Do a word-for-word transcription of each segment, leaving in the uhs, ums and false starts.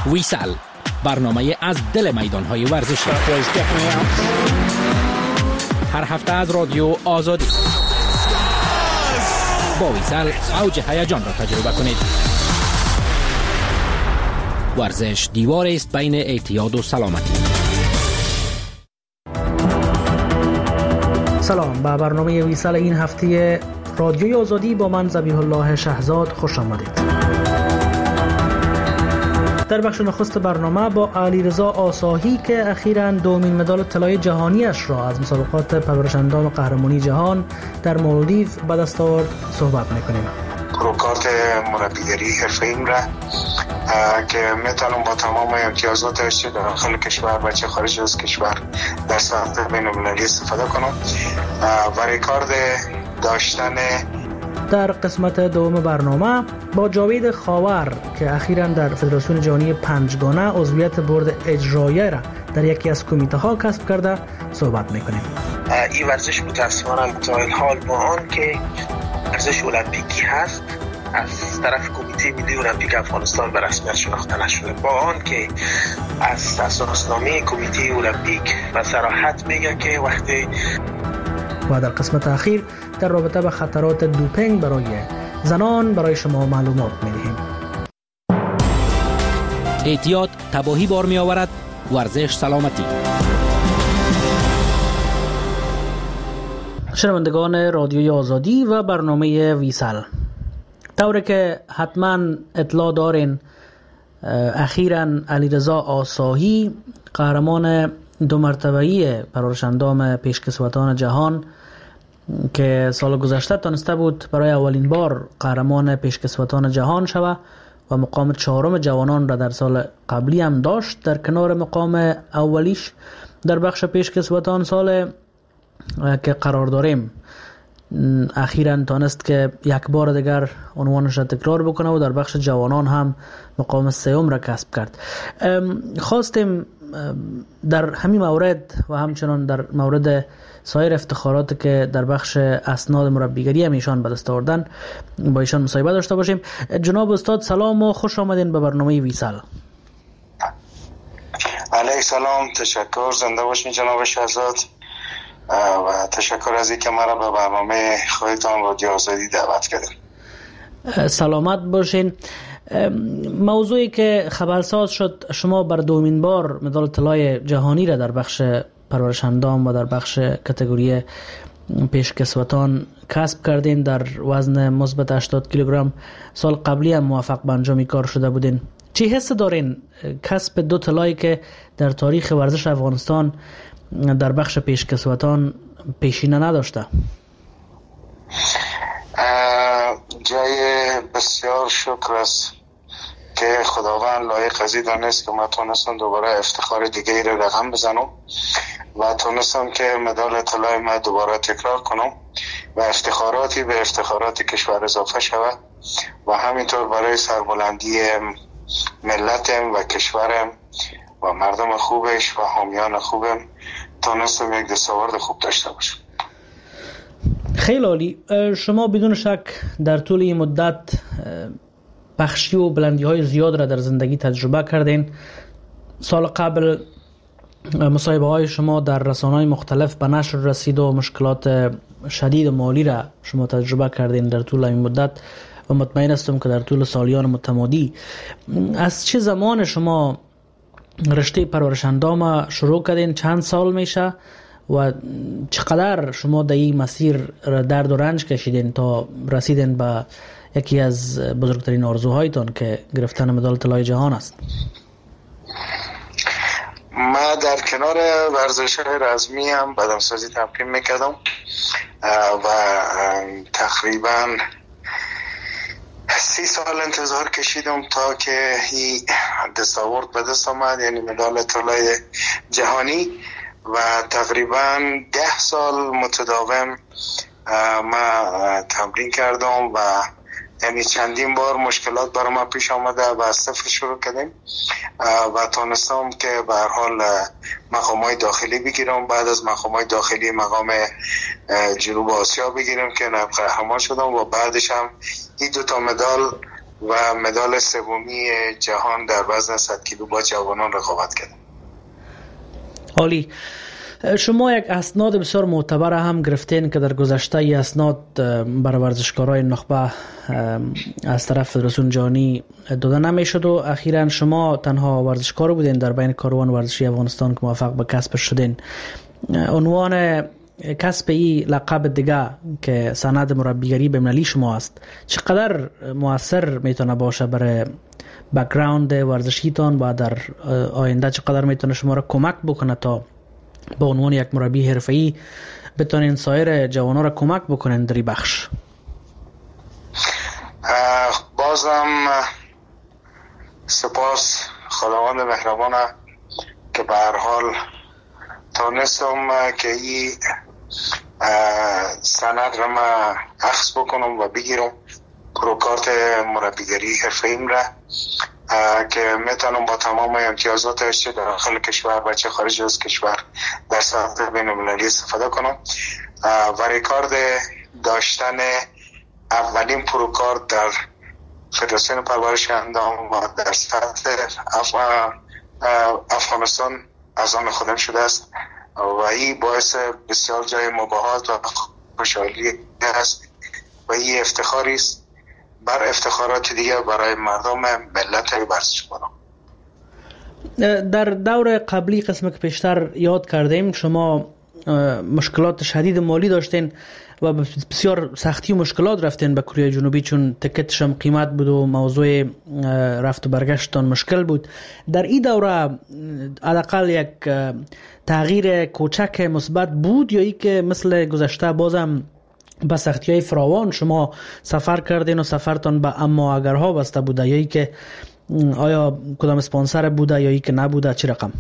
ویسال، برنامه از دل میدان‌های ورزشی. هر هفته از رادیو آزادی. با ویسال اوج هیجان را تجربه کنید. ورزش دیواری است بین اعتیاد و سلامتی. سلام، به برنامه ویسال این هفته رادیوی آزادی با من ذبیح الله شهزاد خوش آمدید. در بخش نخست برنامه با علیرضا آساهی که اخیراً دومین مدال طلای جهانیش را از مسابقات پرورش‌اندام قهرمانی جهان در مالدیو به دست آورد صحبت می‌کنیم. پروکارت مربیگری حرفه‌ایم را که میتونم با تمام امتیازاتش چه داخل کشور و چه خارج از کشور در سطح بین‌المللی استفاده کنم و ریکارد داشتن. در قسمت دوم برنامه با جاوید خاور که اخیراً در فدراسیون جهانی پنجگانه عضویت برد اجرایی را در یکی از کمیته ها کسب کرده صحبت میکنیم. این ورزش متاسفانه تا این حال با آن که ورزش المپیکی هست از طرف کمیته ملی المپیک افغانستان به رسمیت شناخته نشده، با آن که از اساسنامه کمیته المپیک به صراحت میگه که وقتی. و در قسمت اخیر در رابطه با خطرات دوپینگ برای زنان برای شما معلومات می‌دهیم. اعتیاد تباهی بار می‌آورد، ورزش سلامتی. شنوندگان رادیوی آزادی و برنامه ویسال، طوری که حتما اطلاع دارین اخیراً علیرضا آساهی قهرمان دو مرتبه‌ای پرورش‌اندام پیشکسوتان جهان که سال گذشته تانسته بود برای اولین بار قهرمان پیشکسوتان جهان شود و مقام چهارم جوانان را در سال قبلی هم داشت در کنار مقام اولیش در بخش پیشکسوتان. سال که قرار داریم اخیراً تانست که یک بار دیگر عنوانش را تکرار بکنه و در بخش جوانان هم مقام سوم را کسب کرد. خواستیم در همین مورد و همچنان در مورد سایر افتخارات که در بخش اسناد مربیگری هم ایشان به دست آوردن با ایشان مصاحبه داشته باشیم. جناب استاد سلام و خوش آمدین به برنامه ویسال. علیه سلام، تشکر، زنده باشین جناب شهزاد و تشکر از اینکه مرا به برنامه خودتان رادیو آزادی دعوت کردین. سلامت باشین. موضوعی که خبرساز شد، شما بر دومین بار مدال طلای جهانی را در بخش پرورش‌اندام و در بخش کاتگوری پیشکسوتان کسب کردین در وزن مثبت هشتاد کیلوگرم. سال قبلی هم موفق به انجام کار شده بودین. چی حس دارین کسب دو طلایی که در تاریخ ورزش افغانستان در بخش پیشکسوتان پیشینه نداشته؟ جای بسیار شکر است که خداوند لایق از این دانست که ما تونستم دوباره افتخار دیگه را رقم بزنم و تونستم که مدال طلای ما دوباره تکرار کنم و افتخاراتی به افتخارات کشور اضافه شود و همینطور برای سربلندی ملتم و کشورم و مردم خوبش و حامیان خوبم تونستم یک دستاورد خوب داشته باشم. خیلی عالی. شما بدون شک در طول این مدت بخشی و بلندی های زیاد را در زندگی تجربه کردین. سال قبل مصاحبه های شما در رسانه‌های مختلف به نشر رسید و مشکلات شدید و مالی را شما تجربه کردین در طول این مدت و مطمئن هستم که در طول سالیان متمادی. از چه زمان شما رشته پرورش‌اندام شروع کردین؟ چند سال میشه و چقدر شما در این مسیر درد و رنج کشیدین تا رسیدین به یکی از بزرگترین آرزوهایتان که گرفتن مدال طلای جهان است؟ ما در کنار ورزش‌های رزمی هم بدنسازی تمرین میکردم و تقریبا سی سال انتظار کشیدم تا که این دستاورد به دست آمد، یعنی مدال طلای جهانی، و تقریبا ده سال متداوم ما تمرین کردم و یعنی چندین بار مشکلات برای ما پیش آمده و از صفر شروع کردیم و تونستم که به هر حال مقامات داخلی بگیرم. بعد از مقامات داخلی مقام جنوب آسیا بگیرم که نایب قهرمان شدم و بعدش هم این دو تا مدال و مدال سومی جهان در وزن صد کیلو با جوانان رقابت کردم. عالی. شما یک اسناد بسیار معتبر هم گرفتین که در گذشته ای اسناد برای ورزشکارای نخبه از طرف فدراسیون جهانی داده نمیشد و اخیراً شما تنها ورزشکار بودین در بین کاروان ورزشی افغانستان که موفق به کسب شدین. عنوان کسب ای لقب دیگه که سند مربیگری بین‌المللی شما است چقدر مؤثر میتونه باشه برای بک‌گراند ورزشیتان و در آینده چقدر میتونه شما را کمک بکنه تا به عنوان یک مربی حرفه‌ای بتونین سایر جوانان را کمک بکنین در این بخش؟ بازم سپاس خداوند مهربان که به هر حال تانستم که این سند را ما اخذ بکنم و بگیرم پروکارت مربیگری حرفه‌ایم را که میتونم با تمام امتیازاتش چه داخل کشور و چه خارج از کشور در سطح بین‌المللی استفاده کنم و ریکارد داشتن اولین پروکارت در فدراسیون پرورش اندام و در سطح اف... افغانستان از آن خودم شده است و این باعث بسیار جای مباهات و خوشحالی است و این افتخاری است بر افتخارات دیگه برای مردم ملت ورزشکاران. در دور قبلی قسم که پیشتر یاد کردیم شما مشکلات شدید مالی داشتین و بسیار سختی و مشکلات رفتین به کره جنوبی چون تکتش هم قیمت بود و موضوع رفت و برگشتان مشکل بود. در این دوره حداقل یک تغییر کوچک مثبت بود یا ای که مثل گذشته بازم با سختی‌های فراوان شما سفر کردین و سفرتان به اما اگرها بسته بوده یا ای که آیا کدام اسپانسر بوده یا ای که نبوده چی رقم؟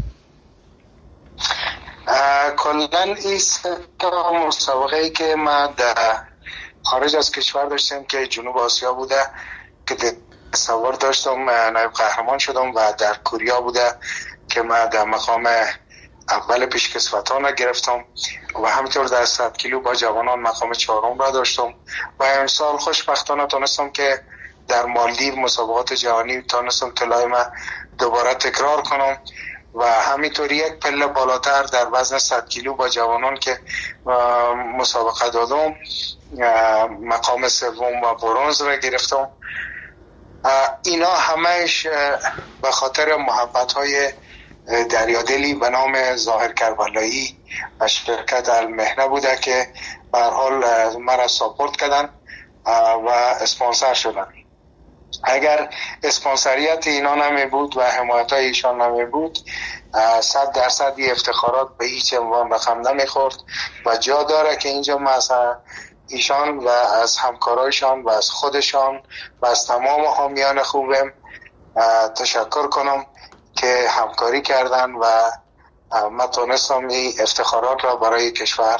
کلن این مسابقه ای که ما در خارج از کشور داشتیم که جنوب آسیا بوده که تصور داشتم نایب قهرمان شدم و در کوریا بوده که ما در مقام اول پیشکسوتان گرفتم و همینطور در صد کیلو با جوانان مقام چهارم را داشتم و امسال خوشبختانه تونستم که در مالدیو مسابقات جهانی تونستم طلای ما دوباره تکرار کنم و همینطور یک پله بالاتر در وزن صد کیلو با جوانان که مسابقه دادم مقام سوم و برنز را گرفتم. اینا همش به خاطر محبت های دریادلی به نام ظاهر کربلایی و شرکت المهنه بوده که به هر حال مرا ساپورت کردن و اسپانسر شدن. اگر اسپانسریت اینا نمی بود و حمایت های ایشان نمی بود صد درصد این افتخارات به هیچ عنوان رقم نمی خورد و جا داره که اینجا مثلا ایشان و از همکارایشان و از خودشان و از تمام حامیان خوبم تشکر کنم که همکاری کردن و من تونستم این افتخارات را برای کشور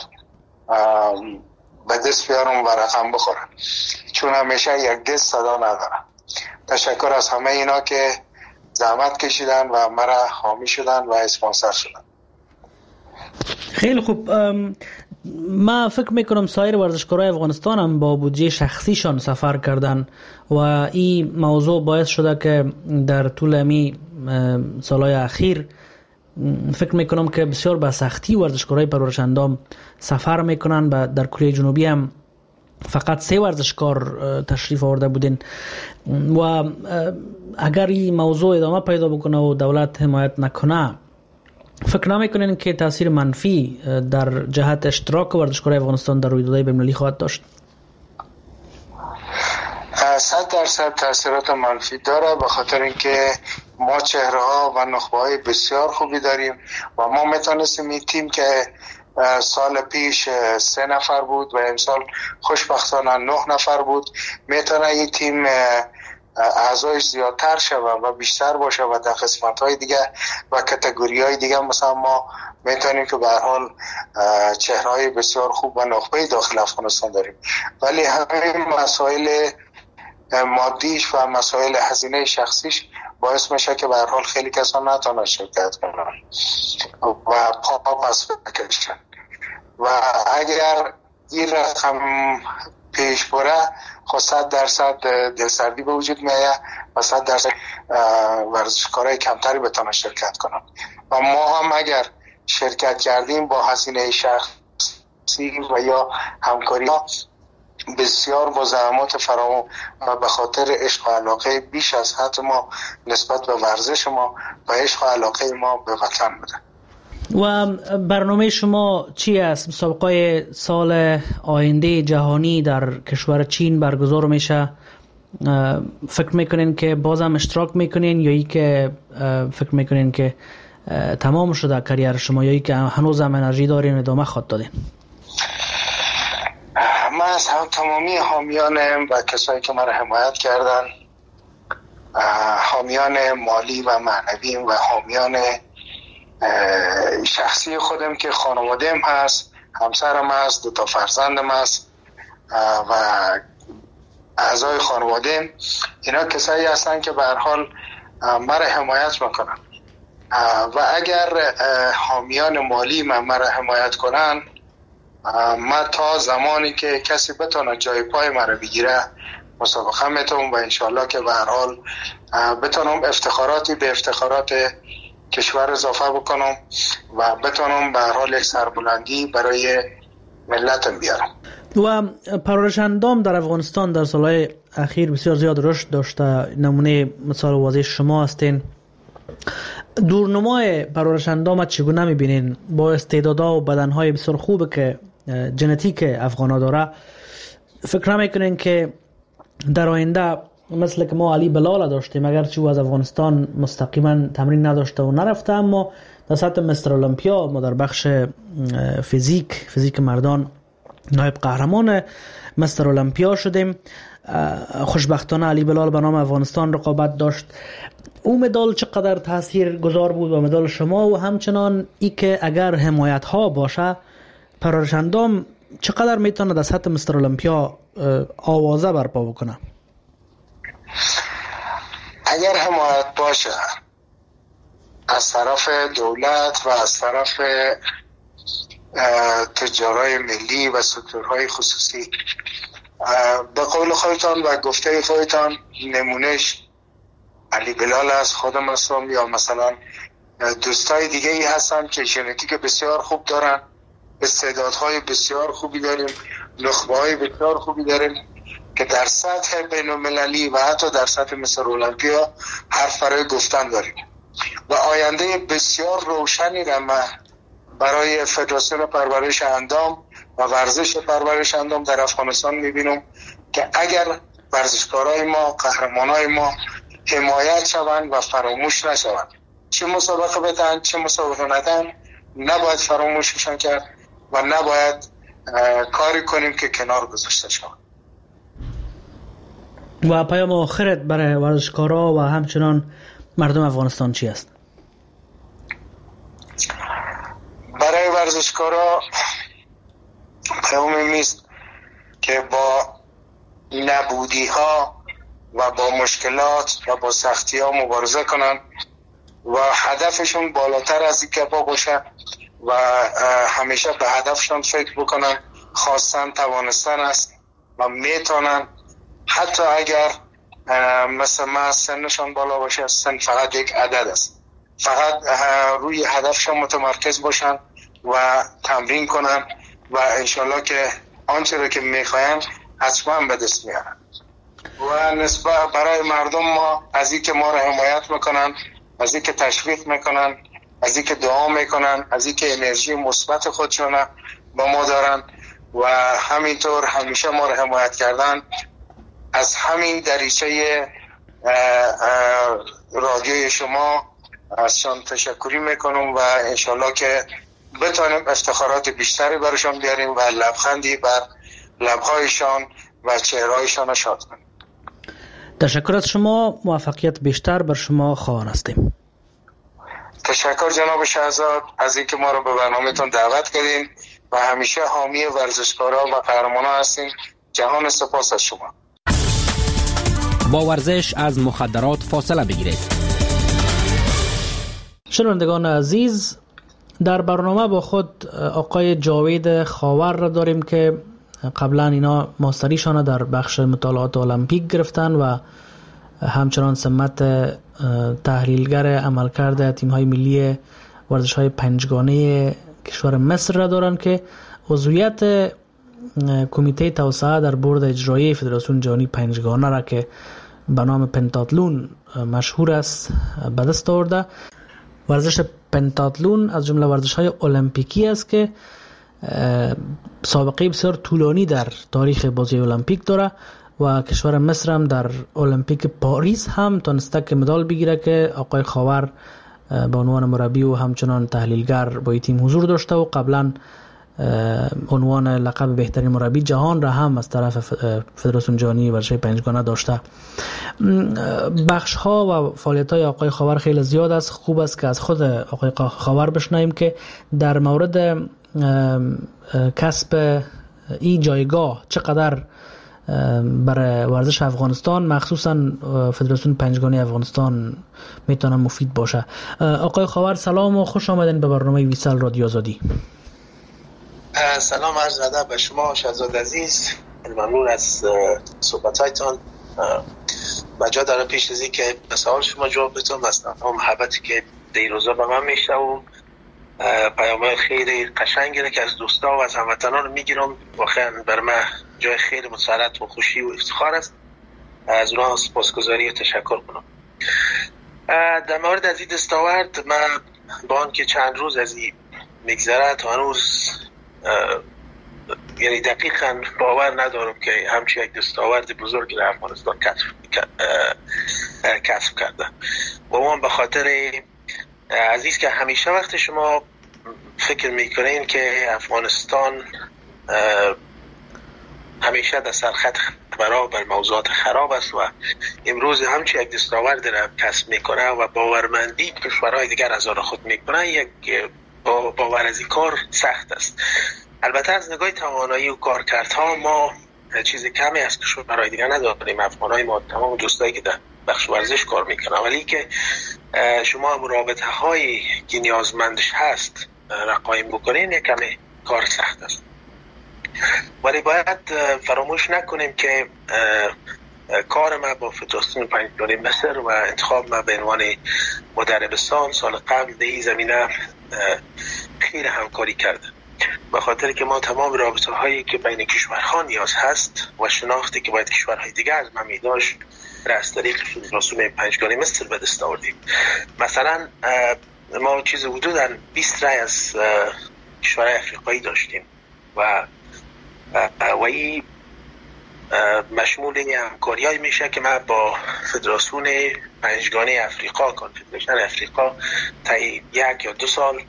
به دست بیارم و رقم بخورم چون همیشه یک دست صدا ندارم. تشکر از همه اینا که زحمت کشیدن و مرا حامی شدن و اسپانسر شدن. خیلی خوب. ما فکر میکنم سایر ورزشکارای افغانستان هم با بودجه شخصیشان سفر کردن و این موضوع باعث شده که در طول امی سالهای اخیر فکر میکنم که بسیار با سختی ورزشکارای پرورش اندام سفر میکنن و در کره جنوبی هم فقط سه ورزشکار تشریف آورده بودین و اگر این موضوع ادامه پیدا بکنه و دولت حمایت نکنه فکر نمیکنین که تاثیر منفی در جهت اشتراک ورزشکارای افغانستان در رویدادهای بین‌المللی خواهد داشت؟ صد درصد تاثیرات منفی داره به خاطر اینکه ما چهره ها و نخبه های بسیار خوبی داریم و ما میتونستیم این تیم که سال پیش سه نفر بود و امسال خوشبختانه نه نفر بود میتونه این تیم اعضایش زیادتر شود و بیشتر باشه و در قسمت های دیگه و کتگوری های دیگه مثلا ما میتونیم که به هر حال چهره های بسیار خوب و نخبه داخل افغانستان داریم ولی همین مسائل مادیش و مسائل هزینه شخصیش باعث میشه که به هر حال خیلی کسان نتونن شرکت کنن و پا پس بکشن و اگر این رقم پیش بره خود صد درصد دلسردی به وجود میآید و صد درصد ورزشکارای کمتری بتونن شرکت کنن و ما هم اگر شرکت کردیم با هزینه شخصی و یا همکاری بسیار با زحمات فراوان و به خاطر عشق و علاقه بیش از حد ما نسبت به ورزش ما و عشق و علاقه ما به وطن بوده. و برنامه شما چی است؟ مسابقه سال آینده جهانی در کشور چین برگزار میشه، فکر میکنین که بازم اشتراک میکنین یا ای که فکر میکنین که تمام شده کریر شما یا ای که هنوز هم انرژی دارین ادامه خواهد دادین؟ من از هم تمامی حامیان و کسایی که مرا حمایت کردن، حامیان مالی و معنوی و حامیان شخصی خودم که خانواده‌ام هست، همسرم هست، دو تا فرزندم هست و اعضای خانواده‌ام، اینا کسایی هستن که به هر حال مرا حمایت میکنن و اگر حامیان مالی من مرا حمایت کنن، من تا زمانی که کسی بتونه جای پای مرا بگیره مسابقه میتونم و انشالله که به هر حال بتونم افتخاراتی به افتخارات کشور اضافه بکنم و بتونم به هر حال یک سربلندی برای ملتم بیارم. و پرورش اندام در افغانستان در سالهای اخیر بسیار زیاد رشد داشته. نمونه مثال واضح شما هستین. دورنمای پرورش اندام چگونه میبینین؟ با استعدادها و بدنهای بسیار خوبه که ژنتیک افغانا داره، فکر نمیکنین که در آینده مثل که ما علی بلال داشتیم، اگر چی از افغانستان مستقیما تمرین نداشته و نرفته، اما در سطح مستر المپیا ما در بخش فیزیک فیزیک مردان نایب قهرمان مستر المپیا شدیم. خوشبختانه علی بلال به نام افغانستان رقابت داشت. او مدال چقدر تاثیر گذار بود و مدال شما، و همچنان ای که اگر حمایت ها باشه پرورش اندام چقدر میتونه در سطح مستر المپیا آوازه برپا بکنه؟ اگر حمایت باشه از طرف دولت و از طرف تجارای ملی و سکتورهای خصوصی، به قول خودتان و گفته خودتان نمونهش علی بلال است، خودم هستم، یا مثلا دوستای دیگه ای هستن که ژنتیک بسیار خوب دارن، استعدادهای بسیار خوبی داریم، نخبه‌های بسیار خوبی داریم که در سطح بین المللی و حتی در سطح مستر المپیا حرف برای گفتن داریم و آینده بسیار روشنی را من برای فدراسیون پرورش اندام و ورزش پرورش اندام در افغانستان میبینم که اگر ورزشکارای ما، قهرمانای ما حمایت شوند و فراموش نشوند، چه مسابقه بدن چه مسابقه ندن، نباید فراموششان کرد و نباید کاری کنیم که کنار گذاشته شوند. و پیام آخرت برای ورزشکارا و همچنان مردم افغانستان چی است؟ برای ورزشکارا پیام میست که با نبودی ها و با مشکلات و با سختی ها مبارزه کنن و هدفشون بالاتر از این که باشه و همیشه به هدفشون فکر بکنن، خواستن توانستن است و میتونن، حتی اگر مثل ما سنشان بالا باشه، سن فقط یک عدد است، فقط روی هدفشان متمرکز باشن و تمرین کنن و انشالله که آنچه را که میخواین حتما به دست میارن. و نسبت برای مردم ما، از این که ما را حمایت میکنن، از این که تشویق میکنن، از این که دعا میکنن، از این که انرژی مثبت خودشون با ما دارن و همینطور همیشه ما را حمایت کردن، از همین دریچه رادیوی شما ازشان تشکری میکنم و انشالله که بتانیم افتخارات بیشتری برشان بیاریم و لبخندی بر لبهایشان و چهرهایشان شاد کنیم. تشکر از شما، موفقیت بیشتر بر شما خواهان هستیم. تشکر جناب شهزاد از اینکه ما رو به برنامه‌تون دعوت کردین و همیشه حامی ورزشکارا و قهرمانا هستین. جهان سپاس از شما. با ورزش از مخدرات فاصله بگیرید. شنوندگان عزیز، در برنامه با خود آقای جاوید خاور را داریم که قبلا اینا ماستریشان در بخش مطالعات المپیک گرفتن و همچنان سمت تحلیلگر عملکرد تیم‌های ملی ورزش‌های پنجگانه کشور مصر را دارن که عضویت کمیته توسعه در بورد اجرایی فدراسیون جهانی پنجگانه را که به نام پنتاتلون مشهور است به دست آورده. ورزش پنتاتلون از جمله ورزش‌های المپیکی است که سابقه بسیار طولانی در تاریخ بازی المپیک داره و کشور مصر هم در المپیک پاریس هم تونسته که مدال بگیره که آقای خاور به عنوان مربی و همچنان تحلیلگر با این تیم حضور داشته و قبلا عنوان لقب بهترین مربی جهان را هم از طرف فدراسیون جهانی ورزش پنجگانه داشته. بخش ها و فعالیت های آقای خاور خیلی زیاد است. خوب است که از خود آقای خاور بشنویم که در مورد کسب این جایگاه چقدر برای ورزش افغانستان مخصوصا فدراسیون پنجگانه افغانستان میتونه مفید باشه. آقای خاور سلام و خوش آمدین به برنامه ویسال رادیو آزادی. سلام عرض ادب به شما شهزاد عزیز، ممنون از صحبتایتان و جا داره پیش از این که به سوال شما جواب بدم. مثلا محبتی که دیروزا به من میشه و پیام‌های خیلی قشنگی که از دوستا و از هموطنان میگیرم، واقعا بر من جای خیلی مسرت و خوشی و افتخار است. از اونها سپاسگزاری و تشکر کنم. در مورد از این دستاورد من با آن که چند روز از این میگذره تا هنوز یعنی دقیقاً باور ندارم که همچین یک دستاورد بزرگی در افغانستان کسب کرده. و اون به خاطر عزیز که همیشه وقت شما فکر میکنین که افغانستان همیشه در سرخط برابر موضوعات خراب است و امروز همچین یک دستاورد را کسب میکنه و باورمندی کشورهای دیگر از آن خود میکنه، یک با باور از این کار سخت است. البته از نگاه توانایی و کارکردها ما چیز کمی از کشورهای دیگر نداریم. افغانای ما تمام دوستایی که در بخش ورزش کار میکنن، ولی که شما رابطه هایی که نیازمندش هست را قایم بکنین یک کمی کار سخت است. ولی باید فراموش نکنیم که کار ما با فدراسیون پنجگانه مصر و انتخاب ما به عنوان مدربستان سال قبل در این زمینه خیلی همکاری کرده، به خاطر که ما تمام رابطه هایی که بین کشورها نیاز هست و شناختی که باید کشورهای دیگر از ما می‌داشت را از طریق فدراسیون پنجگانه مصر به دست آوردیم. مثلا ما چیز حدوداً بیست رای از کشورهای افریقایی داشتیم و و این مشمول همکاری‌هایی میشه که ما با فدراسیون پنجگانه افریقا کنفدریشن افریقا تا یک یا دو سال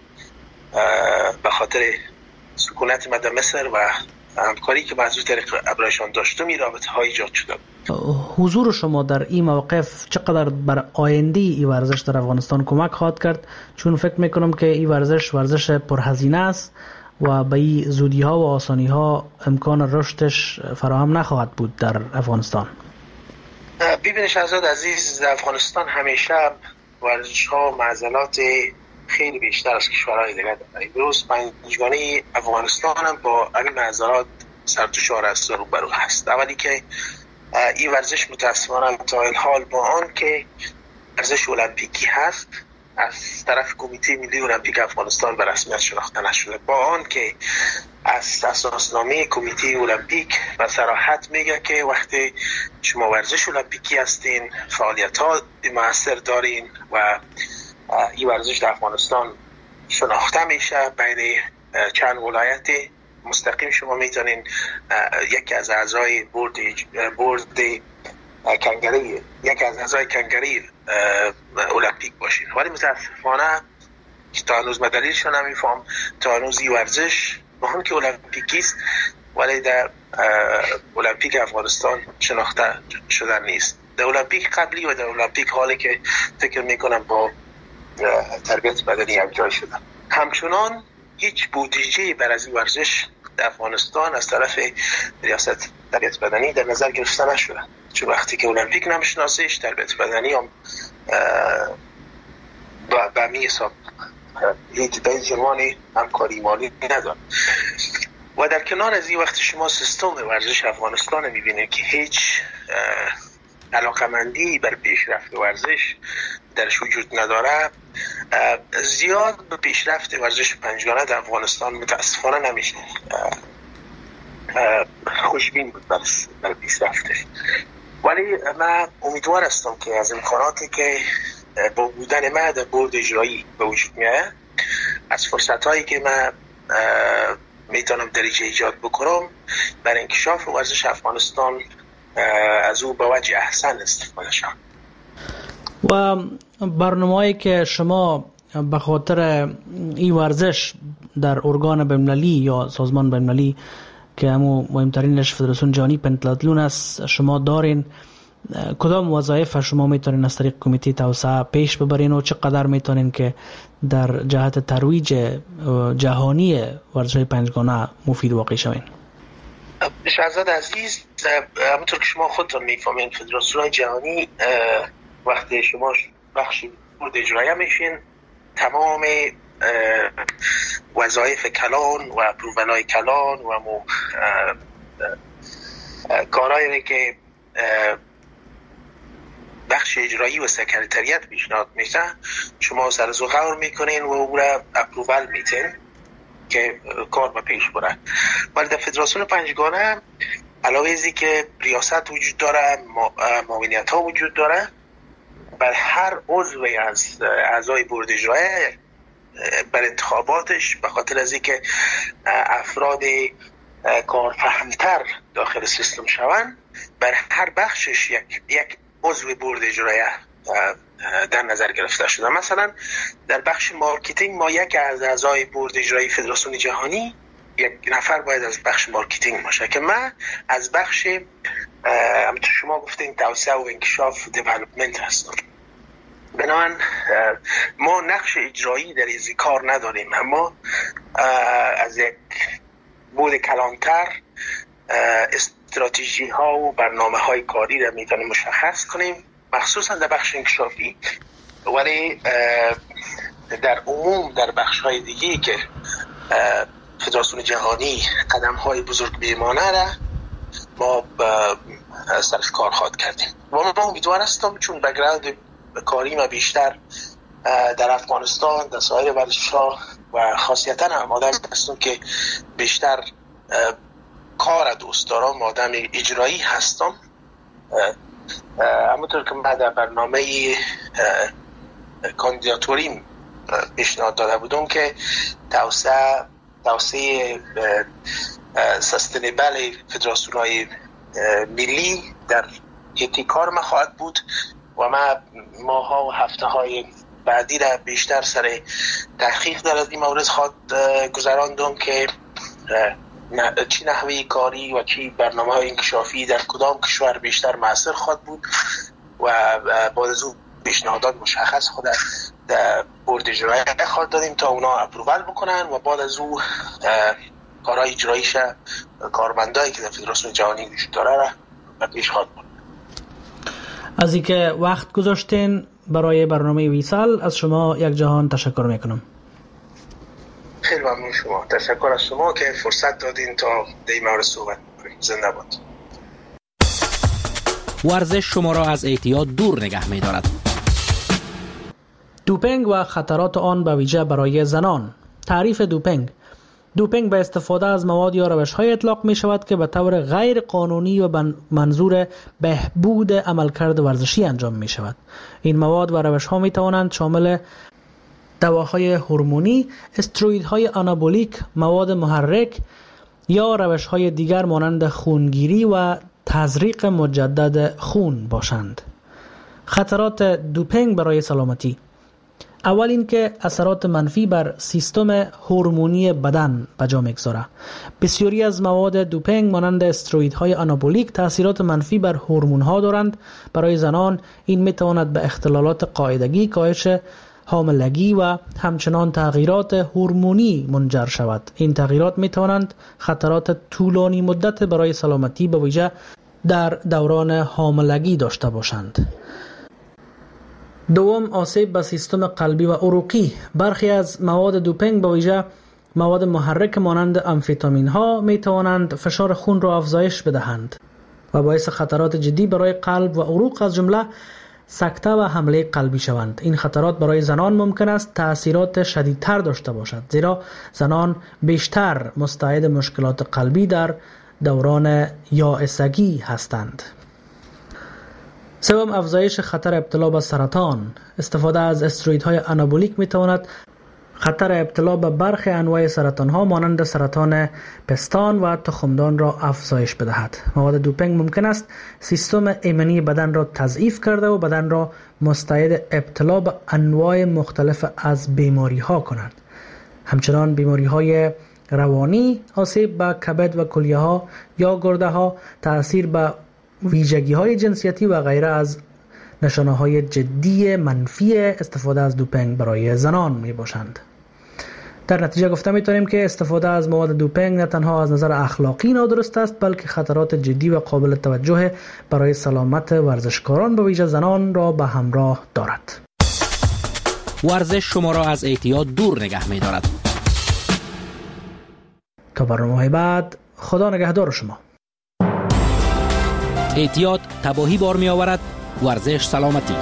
به خاطر سکونت ما در مصر و همکاری که از طریق ابرایشان داشتم این رابطه های ایجاد شده. حضور شما در این موقف چقدر بر آینده این ورزش در افغانستان کمک خواهد کرد؟ چون فکر میکنم که این ورزش ورزش پرهزینه است و به این زودی ها و آسانی ها امکان رشدش فراهم نخواهد بود در افغانستان. ببینید شهزاد عزیز، در افغانستان همیشه ورزش ها معضلات خیلی بیشتر از کشورهای دیگر داره. امروز پنجگانه افغانستان هم با این معضلات سرتوشار است و روبرو هست. اولی که این ورزش متاسفانه تا این حال با آن که ورزش المپیکی هست از طرف کمیته ملی المپیک افغانستان به رسمیت شناخته نشده، با آن که از اساسنامه کمیته المپیک به صراحت میگه که وقتی شما ورزش المپیکی هستین فعالیت‌ها موثر دارین و این ورزش در افغانستان شناخته میشه بین چند ولایت مستقیم شما میتونین یکی از اعضای بورد بورد کنگره یکی از اعضای کنگره المپیک باشین. ولی متاسفانه تا هنوز دلیلش نمیفهم، تا هنوز این ورزش مهم که المپیکی است ولی در المپیک افغانستان شناخته شده نیست. در المپیک قبلی و در المپیک حالی که فکر میکنم با تربیت بدنی یک جای شده. همچنان هیچ بودجه بر از این ورزش در افغانستان از طرف ریاست تربیت بدنی در نظر گرفته نشده، چون وقتی که المپیک نمیشناسیش تربیت بدنی هم به می حساب هیچ به جوانی همکاری مالی نداره. و در کنار از این وقت شما سیستم ورزش افغانستان میبینید که هیچ علاقمندی بر پیشرفت ورزش درش وجود نداره، زیاد به پیشرفت ورزش پنجگانه در افغانستان متاسفانه نمیشه خوشبین بود بر پیشرفتش. ولی من امیدوار هستم که از امکاناتی که با بودن من در بورد اجرایی به وجود میاد، از فرصت هایی که من میتونم دریجه ایجاد بکنم بر انکشاف ورزش افغانستان از او به وجه احسن استفاده شد. و برنامه‌ای که شما به خاطر این ورزش در ارگان بین‌المللی یا سازمان بین‌المللی که همون مهمترینش فدراسیون جهانی پنتلاتلون است شما دارین، کدام وظایف شما میتونین از طریق کمیته توسعه پیش ببرین و چقدر میتونین که در جهت ترویج جهانی ورزش پنجگانه مفید واقع شوین؟ شهزاد عزیز، همونطور که شما خودتون میفهمین فدراسیون جهانی وقتی شما بخشی بورد اجرایی میشین، تمام وظایف کلان و اپروولای کلان و مو کارهایی که بخش اجرایی و سکرتریت پیشنهاد میشه شما سر زغور میکنین و او را اپروول میتین که کار به پیش بره. ولی در فدراسیون پنجگانه علاوه ازی که ریاست وجود داره، معاونیت ها وجود داره، بر هر عضوی از اعضای بورد اجرایی بر انتخاباتش به خاطر از اینکه افراد کارفهمتر داخل سیستم شوند، بر هر بخشش یک یک عضو بورد اجرایی در نظر گرفته شده. مثلا در بخش مارکتینگ ما یک از اعضای بورد اجرایی فدراسیون جهانی یک نفر باید از بخش مارکتینگ باشه که من از بخش همونطور شما گفتین توسعه و انکشاف دیولپمنت هستم. بنابراین ما نقش اجرایی در این کار نداریم، اما از یک بود کلانتر استراتژی ها و برنامه های کاری را میتونیم مشخص کنیم، مخصوصا در بخش انکشافی. ولی در عموم در بخش های دیگه که فدراسیون جهانی قدم های بزرگ بیمانه را ما سرش کار خواهد کردیم و ما امیدوار هستم چون بگراند کاری ما بیشتر در افغانستان در سایر ورزش‌ها و خاصیتاً هم آدم هستم که بیشتر کار دوست دارم، آدم اجرایی هستم. همونطور که من در برنامه کاندیداتوریم پیشنهاد داده بودم که توسعه توسعه سستینبل فدراسیون‌های ملی در حیطه کار ما خواهد بود و ما ماها و هفته های بعدی را بیشتر سر تحقیق در این مورد خواهد گذراندم که چی نحوه کاری و چی برنامه های انکشافی در کدام کشور بیشتر مؤثر خواهد بود و بعد از اون پیشنهادات مشخص خود در بورد اجرایی خواهد دادیم تا اونا اپروول بکنن و بعد از اون کارهای اجراییش کارمندایی که در فدراسیون جهانی وجود داره را پیش خواهد بود. از اینکه وقت گذاشتین برای برنامه ویسال از شما یک جهان تشکر میکنم. خیلی ممنون شما. تشکر از شما که فرصت دادین تا در این مورد صحبت کنیم. زنده باد. ورزش شما را از اعتیاد دور نگه می‌دارد. دوپینگ و خطرات آن به ویژه برای زنان. تعریف دوپینگ: دوپینگ به استفاده از مواد یا روش‌های اطلاق می شود که به طور غیر قانونی و به منظور بهبود عملکرد ورزشی انجام می شود. این مواد و روش‌ها می توانند شامل دواهای هورمونی، استروئیدهای آنابولیک، مواد محرک یا روش‌های دیگر مانند خونگیری و تزریق مجدد خون باشند. خطرات دوپینگ برای سلامتی: اول این که اثرات منفی بر سیستم هورمونی بدن به جا می‌گذارد. بسیاری از مواد دوپینگ مانند استروئیدهای آنابولیک تاثیرات منفی بر هورمون‌ها دارند. برای زنان این می‌تواند به اختلالات قاعدگی، کاهش حاملگی و همچنان تغییرات هورمونی منجر شود. این تغییرات می‌توانند خطرات طولانی مدت برای سلامتی به ویژه در دوران حاملگی داشته باشند. دوم، آسیب به سیستم قلبی و عروقی. برخی از مواد دوپینگ به ویژه مواد محرک مانند آمفتامین ها می توانند فشار خون را افزایش بدهند و باعث خطرات جدی برای قلب و عروق از جمله سکته و حمله قلبی شوند. این خطرات برای زنان ممکن است تأثیرات شدیدتر داشته باشد، زیرا زنان بیشتر مستعد مشکلات قلبی در دوران یائسگی هستند. سوم، افزایش خطر ابتلا به سرطان. استفاده از استروئیدهای آنابولیک می تواند خطر ابتلا به برخی انواع سرطان ها مانند سرطان پستان و تخمدان را افزایش بدهد. مواد دوپینگ ممکن است سیستم ایمنی بدن را تضعیف کرده و بدن را مستعد ابتلا به انواع مختلف از بیماری ها کنند. همچنان بیماری های روانی، آسیب به کبد و کلیه ها یا گرده ها، تأثیر به ویژگی های جنسیتی و غیره از نشانه های جدی منفی استفاده از دوپینگ برای زنان می باشند. در نتیجه گفته می توانیم که استفاده از مواد دوپینگ نه تنها از نظر اخلاقی نادرست است، بلکه خطرات جدی و قابل توجه برای سلامت ورزشکاران به ویژه زنان را به همراه دارد. ورزش شما را از اعتیاد دور نگه می دارد. تا برنامه بعد، خدا نگهدار شما. اعتیاد تباهی بار می آورد، ورزش سلامتی.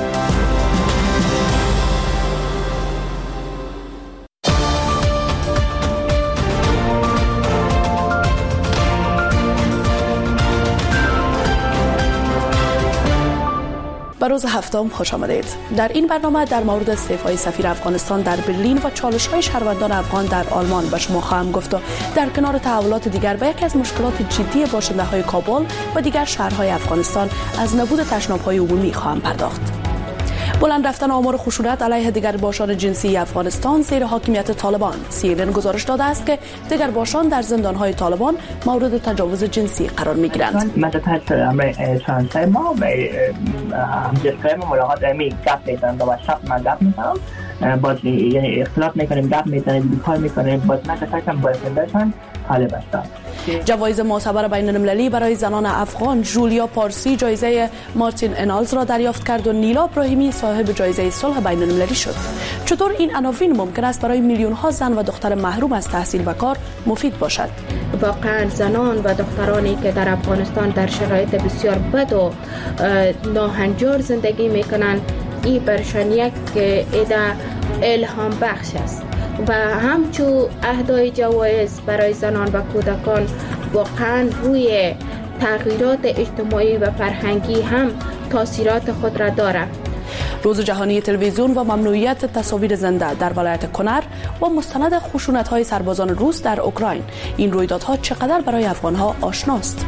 به روز هفتم خوش آمدید. در این برنامه در مورد استعفای سفیر افغانستان در برلین و چالش‌های شهروندان افغان در آلمان به شما خواهم گفت و در کنار تحولات دیگر به یکی از مشکلات جدی باشنده‌های کابل و دیگر شهرهای افغانستان از نبود تشناب‌های عمومی خواهم پرداخت. بلند رفتن آمار خشونت علیه دیگرباشان جنسی افغانستان زیر حاکمیت طالبان. سی ان ان گزارش داده است که دیگرباشان در زندان‌های طالبان مورد تجاوز جنسی قرار می‌گیرند. من در تحت امر شانسای ما و همجرسای ما ملاقات امی گپ میزنم و شب من گپ میزنم باز یعنی اختلاف میکنیم، گپ میزنیم، بیکار میکنیم، باز من تکم بایستندهشان حاله بستم. جوایز معتبر بین المللی برای زنان افغان، جولیا پارسی جایزه مارتین انالز را دریافت کرد و نیلا ابراهیمی صاحب جایزه صلح بین المللی شد. چطور این عناوین ممکن است برای میلیون ها زن و دختر محروم از تحصیل و کار مفید باشد؟ واقعا زنان و دخترانی که در افغانستان در شرایط بسیار بد و ناهنجار زندگی میکنند، این برشان یک ایده الهام بخش است و همچون اهدای جوایز برای زنان و کودکان واقعا روی تغییرات اجتماعی و فرهنگی هم تاثیرات خود را دارد. روز جهانی تلویزیون و ممنوعیت تصاویر زنده در ولایت کنر و مستند خشونت‌های سربازان روس در اوکراین. این رویدادها چقدر برای افغان‌ها آشناست؟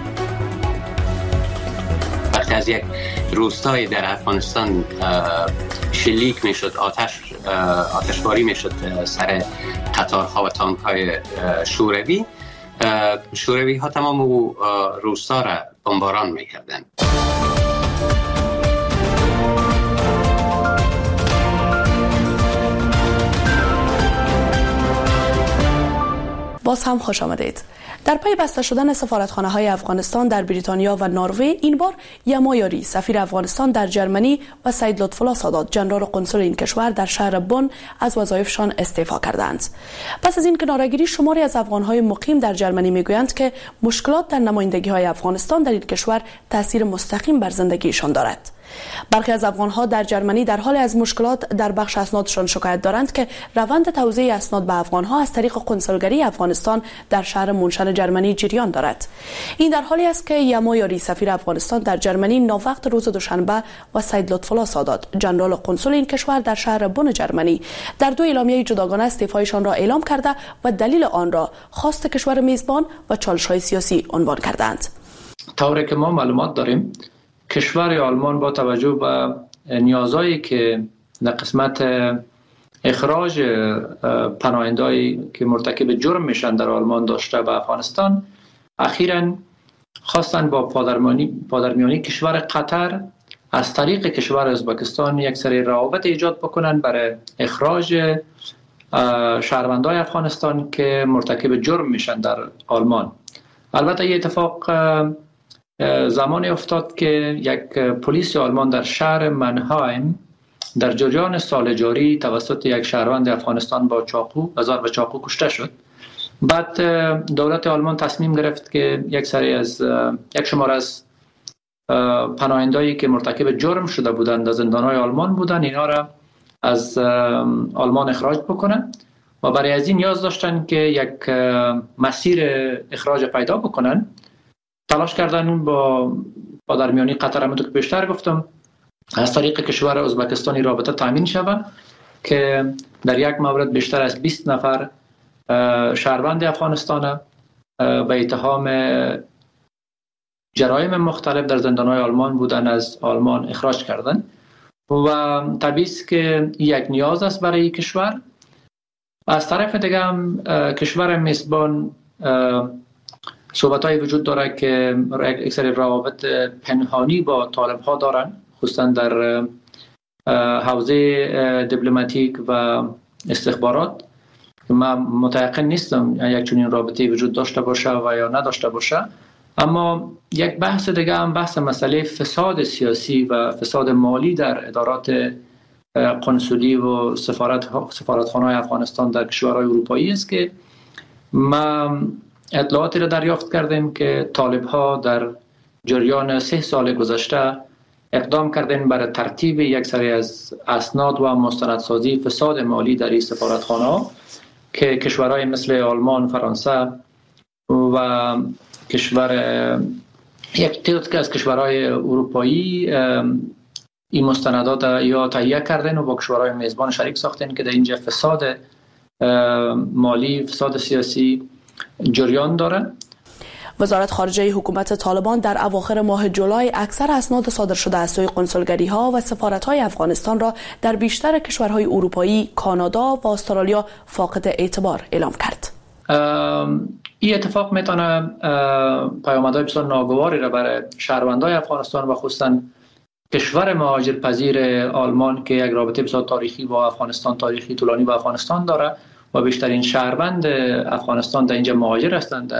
وقتی از یک روستای در افغانستان شلیک میشد، آتش آتشباری میشد سر قطارها و تانک‌های شوروی، شوروی ها تمام او روستا را بمباران میکردند. باز هم خوش آمدید. در پی بسته شدن سفارتخانه های افغانستان در بریتانیا و نروژ، این بار یما یاری سفیر افغانستان در جرمنی و سید لطف‌الله سادات جنرال قنسل این کشور در شهر بن از وظایفشان استعفا کردند. پس از این کناره‌گیری، شماری از افغان‌های مقیم در جرمنی میگویند که مشکلات در نمایندگی‌های افغانستان در این کشور تاثیر مستقیم بر زندگیشان دارد. برخی از افغان‌ها در جرمنی در حال از مشکلات در بخش اسنادشان شکایت دارند که روند توزیع اسناد به افغان‌ها از طریق کنسولگری افغانستان در شهر مونشن جرمنی جریان دارد. این در حالی است که یما یاری سفیر افغانستان در جرمنی ناوقت روز دوشنبه و سید لطف‌الله سادات جنرال قنسل این کشور در شهر بن جرمنی در دو اعلامیه جداگانه استعفایشان را اعلام کرده و دلیل آن را خواست کشور میزبان و چالش‌های سیاسی عنوان کردند. طوری که ما معلومات داریم، کشور آلمان با توجه به نیازهایی که در قسمت اخراج پناهندهایی که مرتکب جرم میشن در آلمان داشته به افغانستان، اخیراً خواستن با پادرمیانی پادرمیانی کشور قطر از طریق کشور ازبکستان یک سری روابط ایجاد بکنن برای اخراج شهروندان افغانستان که مرتکب جرم میشن در آلمان. البته این اتفاق زمانی افتاد که یک پلیس آلمان در شهر منهایم در جریان سال جاری توسط یک شهروند افغانستان با چاقو ازار به چاقو کشته شد. بعد دولت آلمان تصمیم گرفت که یک سری از یک شمار از پناهنده‌ای که مرتکب جرم شده بودند در زندان‌های آلمان بودند اینا را از آلمان اخراج بکنن و برای از این نیاز داشتن که یک مسیر اخراج پیدا بکنن. تلاش کردن با با درمیانی قطر، همونطور که پیشتر گفتم، از طریق کشور ازبکستانی رابطه تامین شود که در یک مورد بیشتر از بیست نفر شهروند افغانستان به اتهام جرایم مختلف در زندان‌های آلمان بودن از آلمان اخراج کردن و طبیعی است که یک نیاز است برای کشور. از طرف دیگه هم کشور میزبان صحبت‌های وجود داره که یک سری روابط پنهانی با طالب‌ها دارن، خصوصا در حوزه دیپلماتیک و استخبارات. من متيقن نیستم یک چنین رابطه وجود داشته باشه و یا نداشته باشه. اما یک بحث دیگه هم بحث مسئله فساد سیاسی و فساد مالی در ادارات قنسولی و سفارت سفارتخانه‌های افغانستان در کشورهای اروپایی است که ما اطلاعاتی را دریافت کردیم که طالب‌ها در جریان سه سال گذشته اقدام کردن برای ترتیب یک سری از اسناد و مستندسازی فساد مالی در این سفارتخانه‌ها که کشورهای مثل آلمان، فرانسه و کشور یک تعداد از کشورهای اروپایی این مستندات یا تهیه کردن و با کشورهای میزبان شریک ساختن که در اینجا فساد مالی، فساد سیاسی جریان داره. وزارت خارجه حکومت طالبان در اواخر ماه جولای اکثر اسناد صادر شده از سوی قنسولگری‌ها و سفارت‌های افغانستان را در بیشتر کشورهای اروپایی، کانادا و استرالیا فاقد اعتبار اعلام کرد. این اتفاق میتونه پیامدهای بسیار ناگواری را برای شهروندان افغانستان و خصوصا کشور مهاجرپذیر آلمان که یک رابطه بسیار تاریخی با افغانستان، تاریخی طولانی با افغانستان داره و بیشترین شهروند افغانستان در اینجا مهاجر هستند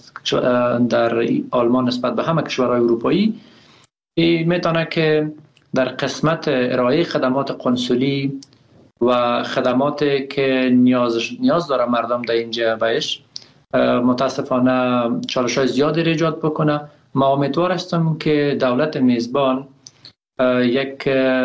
در آلمان نسبت به همه کشورهای اروپایی. این میتونه که در قسمت ارائه خدمات قنسولی و خدماتی که نیاز نیاز داره مردم در اینجا بهش متاسفانه چالش‌های زیادی ایجاد بکنه. ما امیدوار هستم که دولت میزبان یک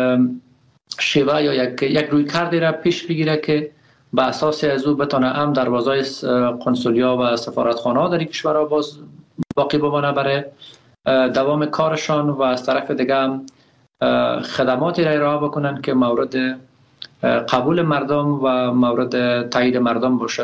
شیوه یا یک یک رویکردی را پیش بگیره که به اساس از او بتونه هم دروازهای قنسولیا و سفارتخانه‌ها در این کشورها باز باقی بمانه برای دوام کارشان و از طرف دیگه هم خدماتی را ارائه بکنن که مورد قبول مردم و مورد تایید مردم باشه.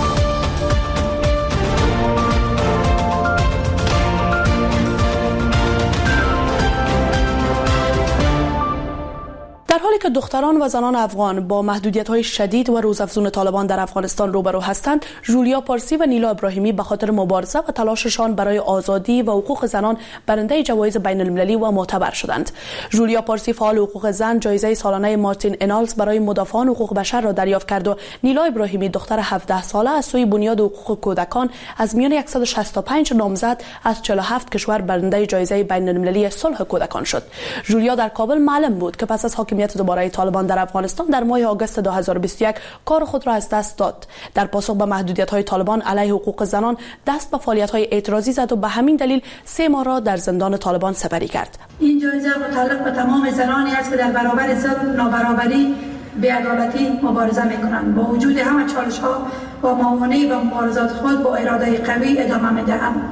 در حالی که دختران و زنان افغان با محدودیت‌های شدید و روزافزون طالبان در افغانستان روبرو هستند، جولیا پارسی و نیلا ابراهیمی به خاطر مبارزه و تلاششان برای آزادی و حقوق زنان برنده جوایز بین المللی و معتبر شدند. جولیا پارسی فعال حقوق زن جایزه سالانه مارتین انالز برای مدافعان حقوق بشر را دریافت کرد و نیلا ابراهیمی دختر هفده ساله از سوی بنیاد حقوق کودکان از میان صد و شصت و پنج نامزد از چهل و هفت کشور برنده جایزه بین المللی صلح کودکان شد. جولیا در کابل معلم بود که پس از حاکمیت دوباره طالبان در افغانستان در ماه آگوست دو هزار و بیست و یک کار خود را از دست داد. در پاسخ به محدودیت‌های طالبان علیه حقوق زنان دست به فعالیت‌های اعتراضی زد و به همین دلیل سه ماه را در زندان طالبان سپری کرد. این جایزه متعلق به تمام زنانی است که در برابر ظلم، نابرابری، بی‌عدالتی مبارزه می‌کنند. با وجود همه چالش‌ها و موانع و مبارزات خود با اراده قوی ادامه می‌دهند.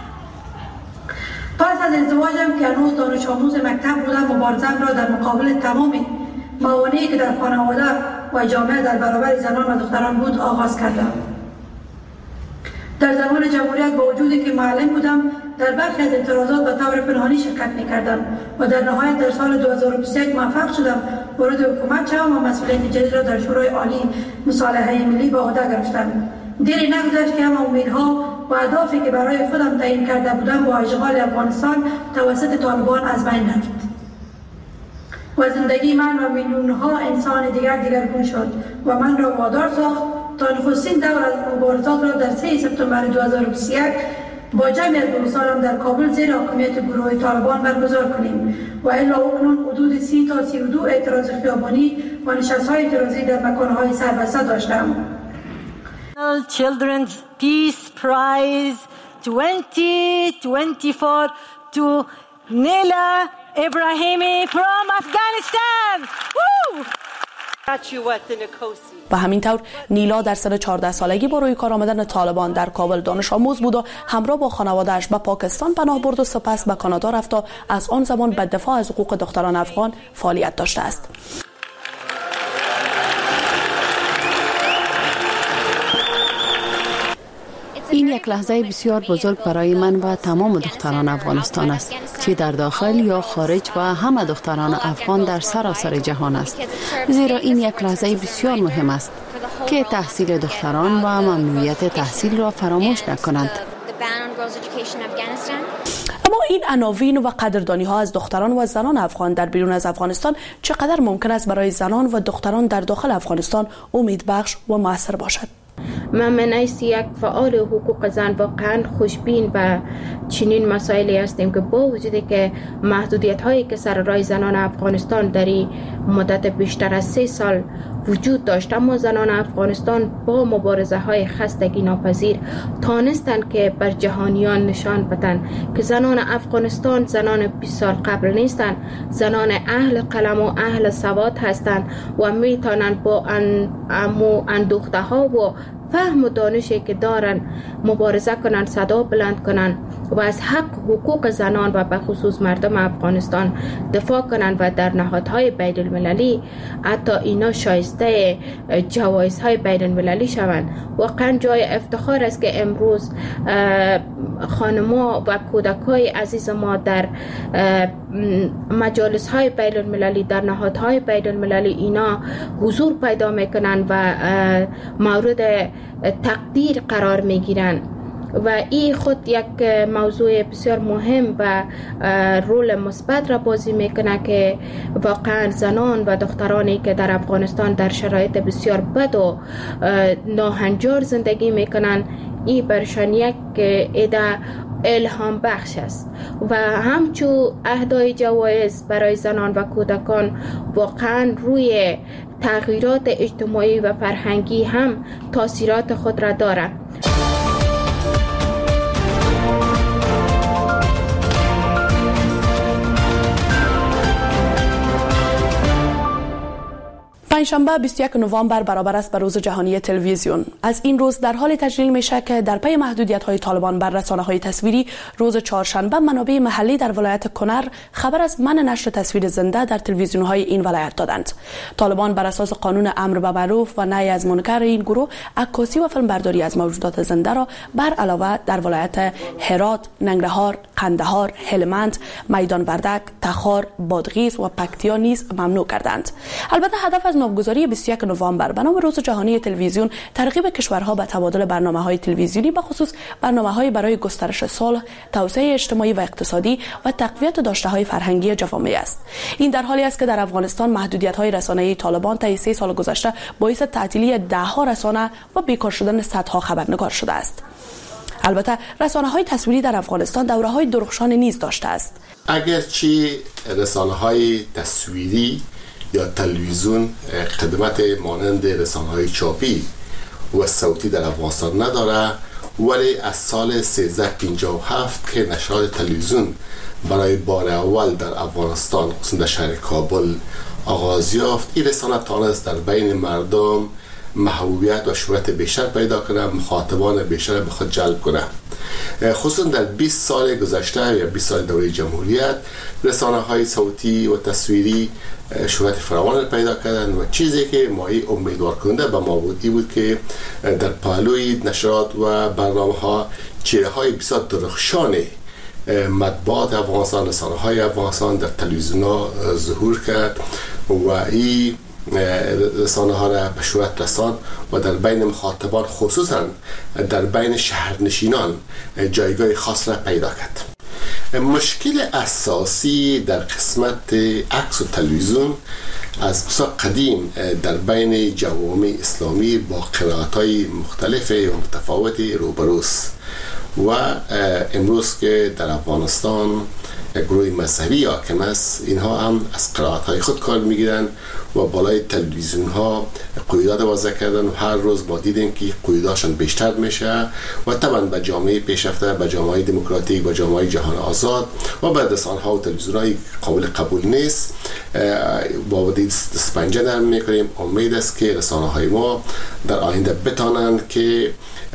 پس از ازدواجم که هنوز دانش آموز مکتب بودم، مبارزم را در مقابل تمام موانعی که در خانواده و جامعه در برابر زنان و دختران بود آغاز کردم. در زمان جمهوریت با وجودی که معلم بودم در برخی از اعتراضات به طور پنهانی شرکت می‌کردم و در نهایت در سال دو هزار و بیست و یک موفق شدم وارد حکومت شوم و مسئولیت جدید را در شورای عالی مصالحه ملی به عهده گرفتم. دیری نگذشت که هم امیدها و اهدافی که برای خودم تعیین کرده بودم با اشغال افغانستان توسط طالبان از بین رفت و زندگی من و میلیون‌ها انسان دیگر دیگرگون شد و من را وادار ساخت تا نخستین دور از مبارزات را در سه سپتامبر دو هزار و بیست و یک با جمعیت دوستانم در کابل زیر حاکمیت گروه طالبان برگزار کنیم و الا اکنون حدود سی تا سی و دو اعتراض خیابانی و نشست‌های اعتراضی در مکان‌های سربسته داشتم. Children's Peace Prize twenty twenty-four to Nila Ibrahimi from Afghanistan. Woo! و همین طور نیلا در سن چهارده سالگی با روی کار آمدن طالبان در کابل دانش آموز بود و همراه با خانواده‌اش به پاکستان پناه برد و سپس به کانادا رفت و از آن زمان به دفاع از حقوق دختران افغان فعالیت داشته است. این یک لحظه بسیار بزرگ برای من و تمام دختران افغانستان است، چه در داخل یا خارج و همه دختران افغان در سراسر جهان است، زیرا این یک لحظه بسیار مهم است که تحصیل دختران و ممنوعیت تحصیل را فراموش نکنند. اما این عناوین و قدردانی ها از دختران و زنان افغان در بیرون از افغانستان چقدر ممکن است برای زنان و دختران در داخل افغانستان امیدبخش و موثر باشد؟ من من ایست یک فعال حقوق زن واقعا خوشبین به چنین مسائلی هستیم که با وجودی که محدودیت هایی که سر راه زنان افغانستان در مدت بیشتر از سه سال وجود داشت، اما زنان افغانستان با مبارزه های خستگی ناپذیر تانستند که بر جهانیان نشان بدن که زنان افغانستان زنان بیست سال قبل نیستند، زنان اهل قلم و اهل سواد هستند و میتونند با امو اندوخته ها و فهم و دانشی که دارن مبارزه کنن، صدا بلند کنن و از حق حقوق زنان و به خصوص مردم افغانستان دفاع کنن و در نهادهای بین المللی حتی اینا شایسته جوایزهای بین المللی شوند. واقعا جای افتخار است که امروز خانما و کودکای عزیز ما در مجالس های بین المللی، در نهادهای بین المللی اینا حضور پیدا میکنن و مورد تقدیر قرار میگیرن و این خود یک موضوع بسیار مهم و رول مثبت را بازی میکنه که واقعا زنان و دخترانی که در افغانستان در شرایط بسیار بد و ناهنجار زندگی میکنن، این برشان یک ایده الهام بخش است و همچون اهدای جوایز برای زنان و کودکان واقعا روی تغییرات اجتماعی و فرهنگی هم تاثیرات خود را دارد. پنجشنبه بیست و یکم نوامبر برابر است به روز جهانی تلویزیون. از این روز در حال تجلیل میشه که در پی محدودیت‌های طالبان بر رسانه‌های تصویری، روز چهارشنبه منابع محلی در ولایت کنر خبر از منع نشر تصویر زنده در تلویزیون‌های این ولایت دادند. طالبان بر اساس قانون امر به معروف و نهی از منکر این گروه عکاسی و فیلمبرداری از موجودات زنده را بر علاوه در ولایت هرات، ننگرهار، قندهار، هلمند، میدان وردک، تخار، بادغیس و پکتیا نیز ممنوع کردند. البته هدف از نامگذاری بیست و یکم نوامبر به نام روز جهانی تلویزیون ترغیب کشورها به تبادل برنامه‌های تلویزیونی، به خصوص برنامه‌های برای گسترش صلح، توسعه اجتماعی و اقتصادی و تقویت داشته‌های فرهنگی جوامع است. این در حالی است که در افغانستان محدودیت‌های رسانه‌ای طالبان طی سه سال گذشته باعث تعطیلی ده‌ها رسانه و بیکار شدن صدها خبرنگار شده است. البته رسانه‌های تصویری در افغانستان دوره‌های درخشان نیز داشته است. اگرچه رسانه‌های تصویری یا تلویزیون خدمت مانند رسانه‌های چاپی و صوتی در افغانستان نداره، ولی از سال سیزده پنجاه و هفت که نشرات تلویزیون برای بار اول در افغانستان خصوصا در شهر کابل آغاز یافت، این رسانه تانست در بین مردم محبوبیت و شهرت بیشتر پیدا کنه، مخاطبان بیشتر به خود جلب کنه. خصوصا در بیست سال گذشته یا بیست سال دوره جمهوریت رسانه‌های صوتی و تصویری شهرت فراوان پیدا کردن و چیزی که مایه امیدوار کننده به ما بود این بود که در پهلوی نشرات و برنامه‌ها چهره‌های بسیار درخشان مطبوعات افغانستان، رسانه‌های افغانستان در تلویزیون‌ها ظهور کرد و این رسانه ها را به شهرت رساند و در بین مخاطبان خصوصا در بین شهرنشینان جایگاه خاص را پیدا کرد. مشکل اساسی در قسمت عکس و تلویزیون از بسیار قدیم در بین جوامع اسلامی با قرائت‌های مختلف و متفاوت روبروست و امروز که در افغانستان گروه مذهبی حاکم است، اینها هم از قرائت های خود کار میگیرن و بالای تلویزیون ها قیودات وضع کردن و هر روز ما دیدیم که قیوداتشان بیشتر میشه و طبعا به جامعه پیشرفته، به جامعه دموکراتیک، به جامعه جهان آزاد و به رسانه ها و تلویزیون های قابل قبول نیست با ودید دستپنجه نرم میکنیم. امید است که رسانه های ما در آینده بتانند که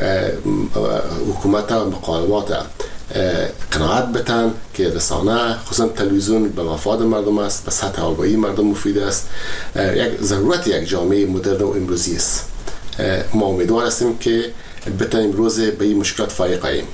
حکومت و مقامات قناعت بتن که رسانه خصوصا تلویزیون به مفاد مردم است، به سطح آگاهی مردم مفید است، یک ضرورت یک جامعه مدرن و امروزی است. ما امیدوار هستیم که بتانیم روز به این مشکلات فائق آییم.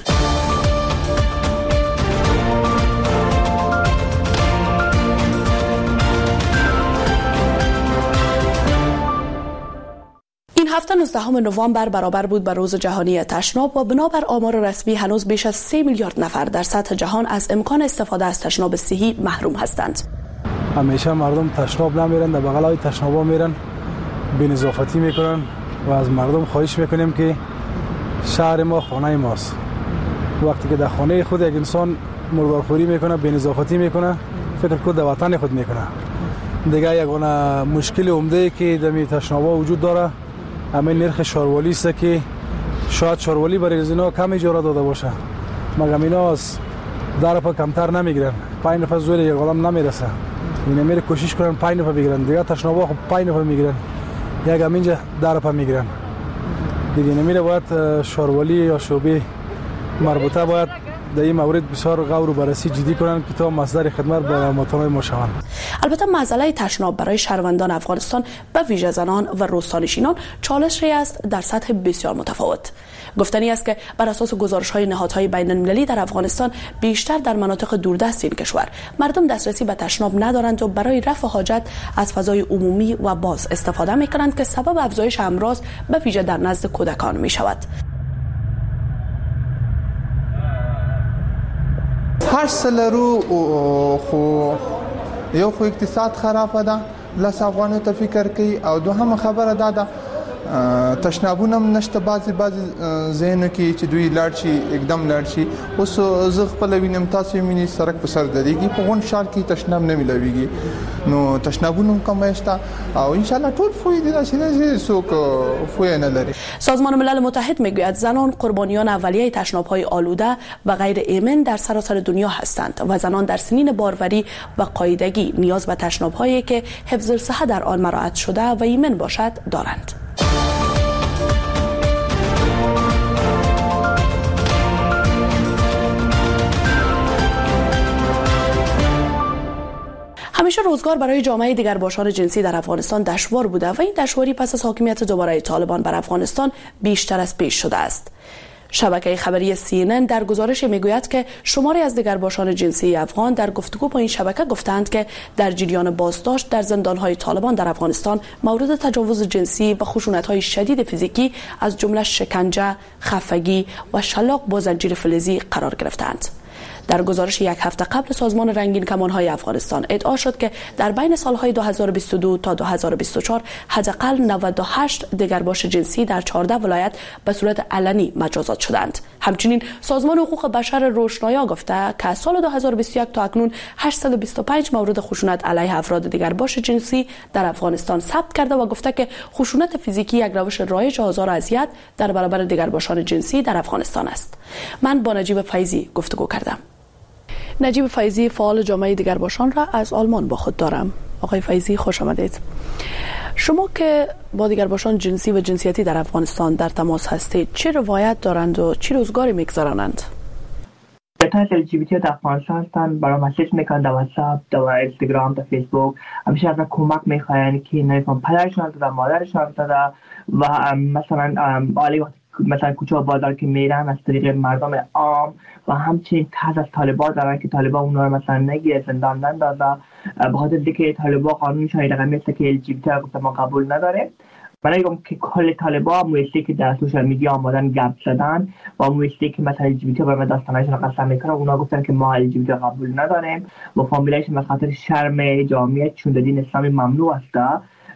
هفته نوزدهم نوامبر برابر بود با روز جهانی تشناب و بنابر آمار رسمی هنوز بیش از سه میلیارد نفر در سطح جهان از امکان استفاده از تشناب صحی محروم هستند. همیشه مردم تشناب نمیرن، در بغل های تشنابا میرن، بی‌نظافتی میکنن و از مردم خواهش میکنیم که شهر ما خانه ماست. وقتی که در خانه خود یک انسان مردارخوری میکنه، بی‌نظافتی میکنه، فکر کنه در وطن خود میکنه. دیگه یک مشکل عمده که در تشنابا وجود داره همین نرخ شاروالی است که شاید شاروالی برای اینا کم اجاره داده باشه، مگر اینا از در پا کمتر نمیگیرن، پنج نفر زور یک آدم نمیرسه، اینا میره کوشش کنن پنج نفر بگیرن، دیگه تشنابا خب پنج نفر میگیرن، یک همینجا در پا میگیرن دیگه. نمیره باید شاروالی یا شعبه مربوطه باید در این مورد بسیار غور و بررسی جدی کنند که تا مصدر خدمت به مردم ما شوند. البته مسئله تشناب برای شهروندان افغانستان به ویژه زنان و روستانشینان چالشی است در سطح بسیار متفاوت. گفتنی است که بر اساس گزارش‌های نهادهای بین‌المللی در افغانستان بیشتر در مناطق دوردست این کشور مردم دسترسی به تشناب ندارند و برای رفع حاجت از فضای عمومی و باز استفاده می‌کنند که سبب افزایش امراض به ویژه در نزد کودکان می‌شود. هر سلرو خو یو خو اقتصاد خراب ده، لس افغانو ته فکر کوي، او دوهم خبره ده ده تشنابونه نشته بعضی بعضی زینو کې چې دوی لاړ شي एकदम لاړ شي. اوس زه خپل وینم تاسو مینی سرک په سر درېږي، په غون شهر کې تشناب نه ملويږي، نو تشنابونه کم شته او ان شاء الله ټول فوی دي چې څوک فوی نه لري. سازمان ملل متحد میگوید زنان قربانیان اولیه تشناب‌های آلوده و غیر ایمن در سراسر دنیا هستند و زنان در سنین باروری و قاعدگی نیاز به تشناب‌هایی که حفظ صحه در آن مراعات شده و ایمن باشد دارند. همیشه روزگار برای جامعه دیگرباشان جنسی در افغانستان دشوار بوده و این دشواری پس از حاکمیت دوباره طالبان بر افغانستان بیشتر از پیش شده است. شبکه خبری سی ان ان در گزارش میگوید که شماری از دیگرباشان جنسی افغان در گفتگو با این شبکه گفتند که در جریان بازداشت در زندان‌های طالبان در افغانستان مورد تجاوز جنسی و خشونت‌های شدید فیزیکی از جمله شکنجه، خفگی و شلاق با زنجیر فلزی قرار گرفتند. در گزارش یک هفته قبل سازمان رنگین کمان‌های افغانستان ادعا شد که در بین سال‌های دو هزار و بیست و دو تا دو هزار و بیست و چهار حداقل نود و هشت دگرباش جنسی در چهارده ولایت به صورت علنی مجازات شدند. همچنین سازمان حقوق بشر روشنایا گفته که از سال دو هزار و بیست و یک تا اکنون هشتصد و بیست و پنج مورد خشونت علیه افراد دگرباش جنسی در افغانستان ثبت کرده و گفته که خشونت فیزیکی یک روش رایج آزار و اذیت در برابر دگرباشان جنسی در افغانستان است. من با نجیب فیضی گفتگو کردم. نجیب فیضی فعال جامعه دیگرباشان را از آلمان با خود دارم. آقای فیضی خوش آمدید. شما که با دیگرباشان جنسی و جنسیتی در افغانستان در تماس هستید، چه روایت دارند و چه روزگاری میگذرانند؟ بهتر ال جی بی تی در افغانستان هستند، برای مسیج میکنند در واتساپ، در اینستاگرام، در فیسبوک، همیشه از کمک میخواین که نمیفهم پدرشان و مادرشان داده و مثلا عالی وقت مثلا کوچه و بازار که میرن از طریق مردم عام و همچنین تحت از طالبان دارن که طالبان اونا رو مثلا نگیره زندان نندازه به خاطر اینکه طالبان قانونشون رقمی است که ال جی بی تی رو گفته ما قبول نداره. من میگم که کل طالبان مویستی که در سوشال میدیا آمدن گپ زدن و مویستی که مثلا ال جی بی تی برای داستانشون قسم میکنن، اونا گفتن که ما ال جی بی تی قبول نداریم و فامیلایشون به خاطر شرم جامعه چون دین اسلامی ممنوع است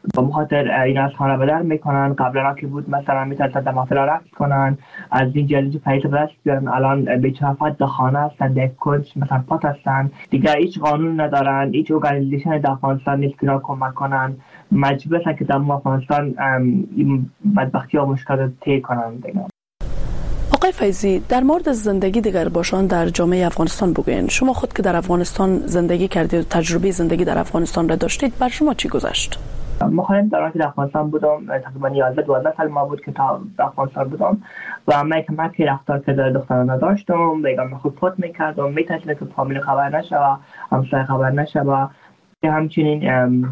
با خاطر اینا از خانه بدر میکنن. قبلا که بود مثلا میتونن در محفل رقص کنن، از این جلوی پیس بدست بیارن. الان بیچارفت در خانه هستن، در کنج مثلا پات هستن دیگر، هیچ قانون ندارن، هیچ ارگانیزیشن در افغانستان نیست که کمک کنن. مجبور هستن که در افغانستان بدبختی ها مشکلات طی کنن دیگر. آقای فیضی، در مورد زندگی دیگر باشان در جامعه افغانستان بگوین. شما خود که در افغانستان زندگی کردید و تجربه زندگی در افغانستان را داشتید، بر شما چی گذشت؟ مخالف دوران که در افغانستان بودم تقریبا یازده دوازده سال ما بود که تا در افغانستان بودم و من که من که رفتار که در دختران نداشتم، بگم خود خود میکردم، میتونستم که فامیل خبر نشه و همسایه خبر نشه و همچنین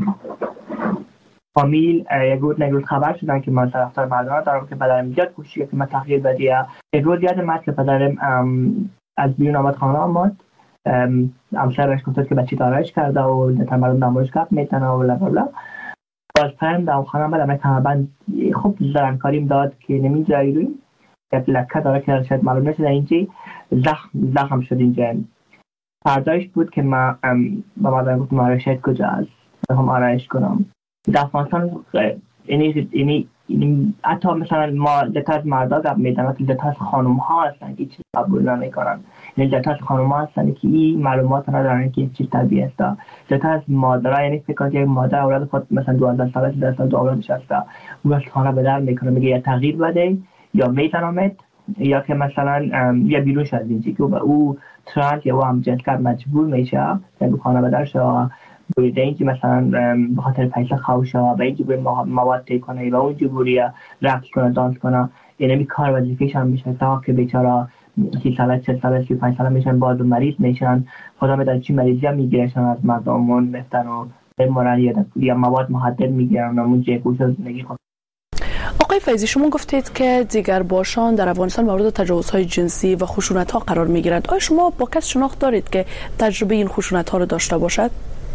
فامیل یک روز نگروز خبر شدن که من طرفدار مردانه دارم که پدرم زیاد کوشید که من تغییر بدیم. یک روز یاد من که پدرم از بیرون آمد خانه آمد، همسر بهش گفت که بچه دارایش کرده و در مردم دمایش گپ میتنه و بلا بلا. باز فرم در خانه آمد، من تقریبا خوب زرنکاریم داد که نمیجایی روی یک لکه داره که شاید معلوم نشده اینجا زخم زخم شد اینجا. فردایش بود که من با مردم گفت آرایشت کجا است، هم آرایش کنم. در افغانستان اینی اینی اینی حتی مثلا ما دتا از مردا گپ میزنن که دتا از خانم ها هستن که چیز قبول نمیکنن، یعنی دتا از خانم ها هستن که این معلومات ندارن که چیز طبیعی است. دتا از مادرها، یعنی فکر کنید یک مادر اولاد خود مثلا دوازده ساله سیزده ساله دو اولادش هست، اون از خانه به در میکنه، میگه یا تغییر بده یا میزنمت یا که مثلا یا بیرون شد اینجا که او ترانس یا هم جنسگرد مجبور میشه که خانه به در شه بوده اینکه مثلا به خاطر پیسه خوشه و به اینکه به مواد تی کنه و اونجا بوری رقص کنه دانس کنه، یعنی می کار وظیفه‌ش هم میشه تا که بیچاره سی ساله چهل ساله سی و پنج ساله میشن باز مریض میشن، خدا میدونه چی مریضی هم میگیرشن از مردمون میفتن و بمرن یا مواد مخدر میگیرن و اونجا گوش زندگی خود. آقای فیضی، شما گفتید که دیگر باشان در افغانستان مورد تجاوزهای جنسی و خشونت‌ها قرار میگیرند. آیا شما با کس شناخت دارید که تجربه این خشونت‌ها رو داشته باشد؟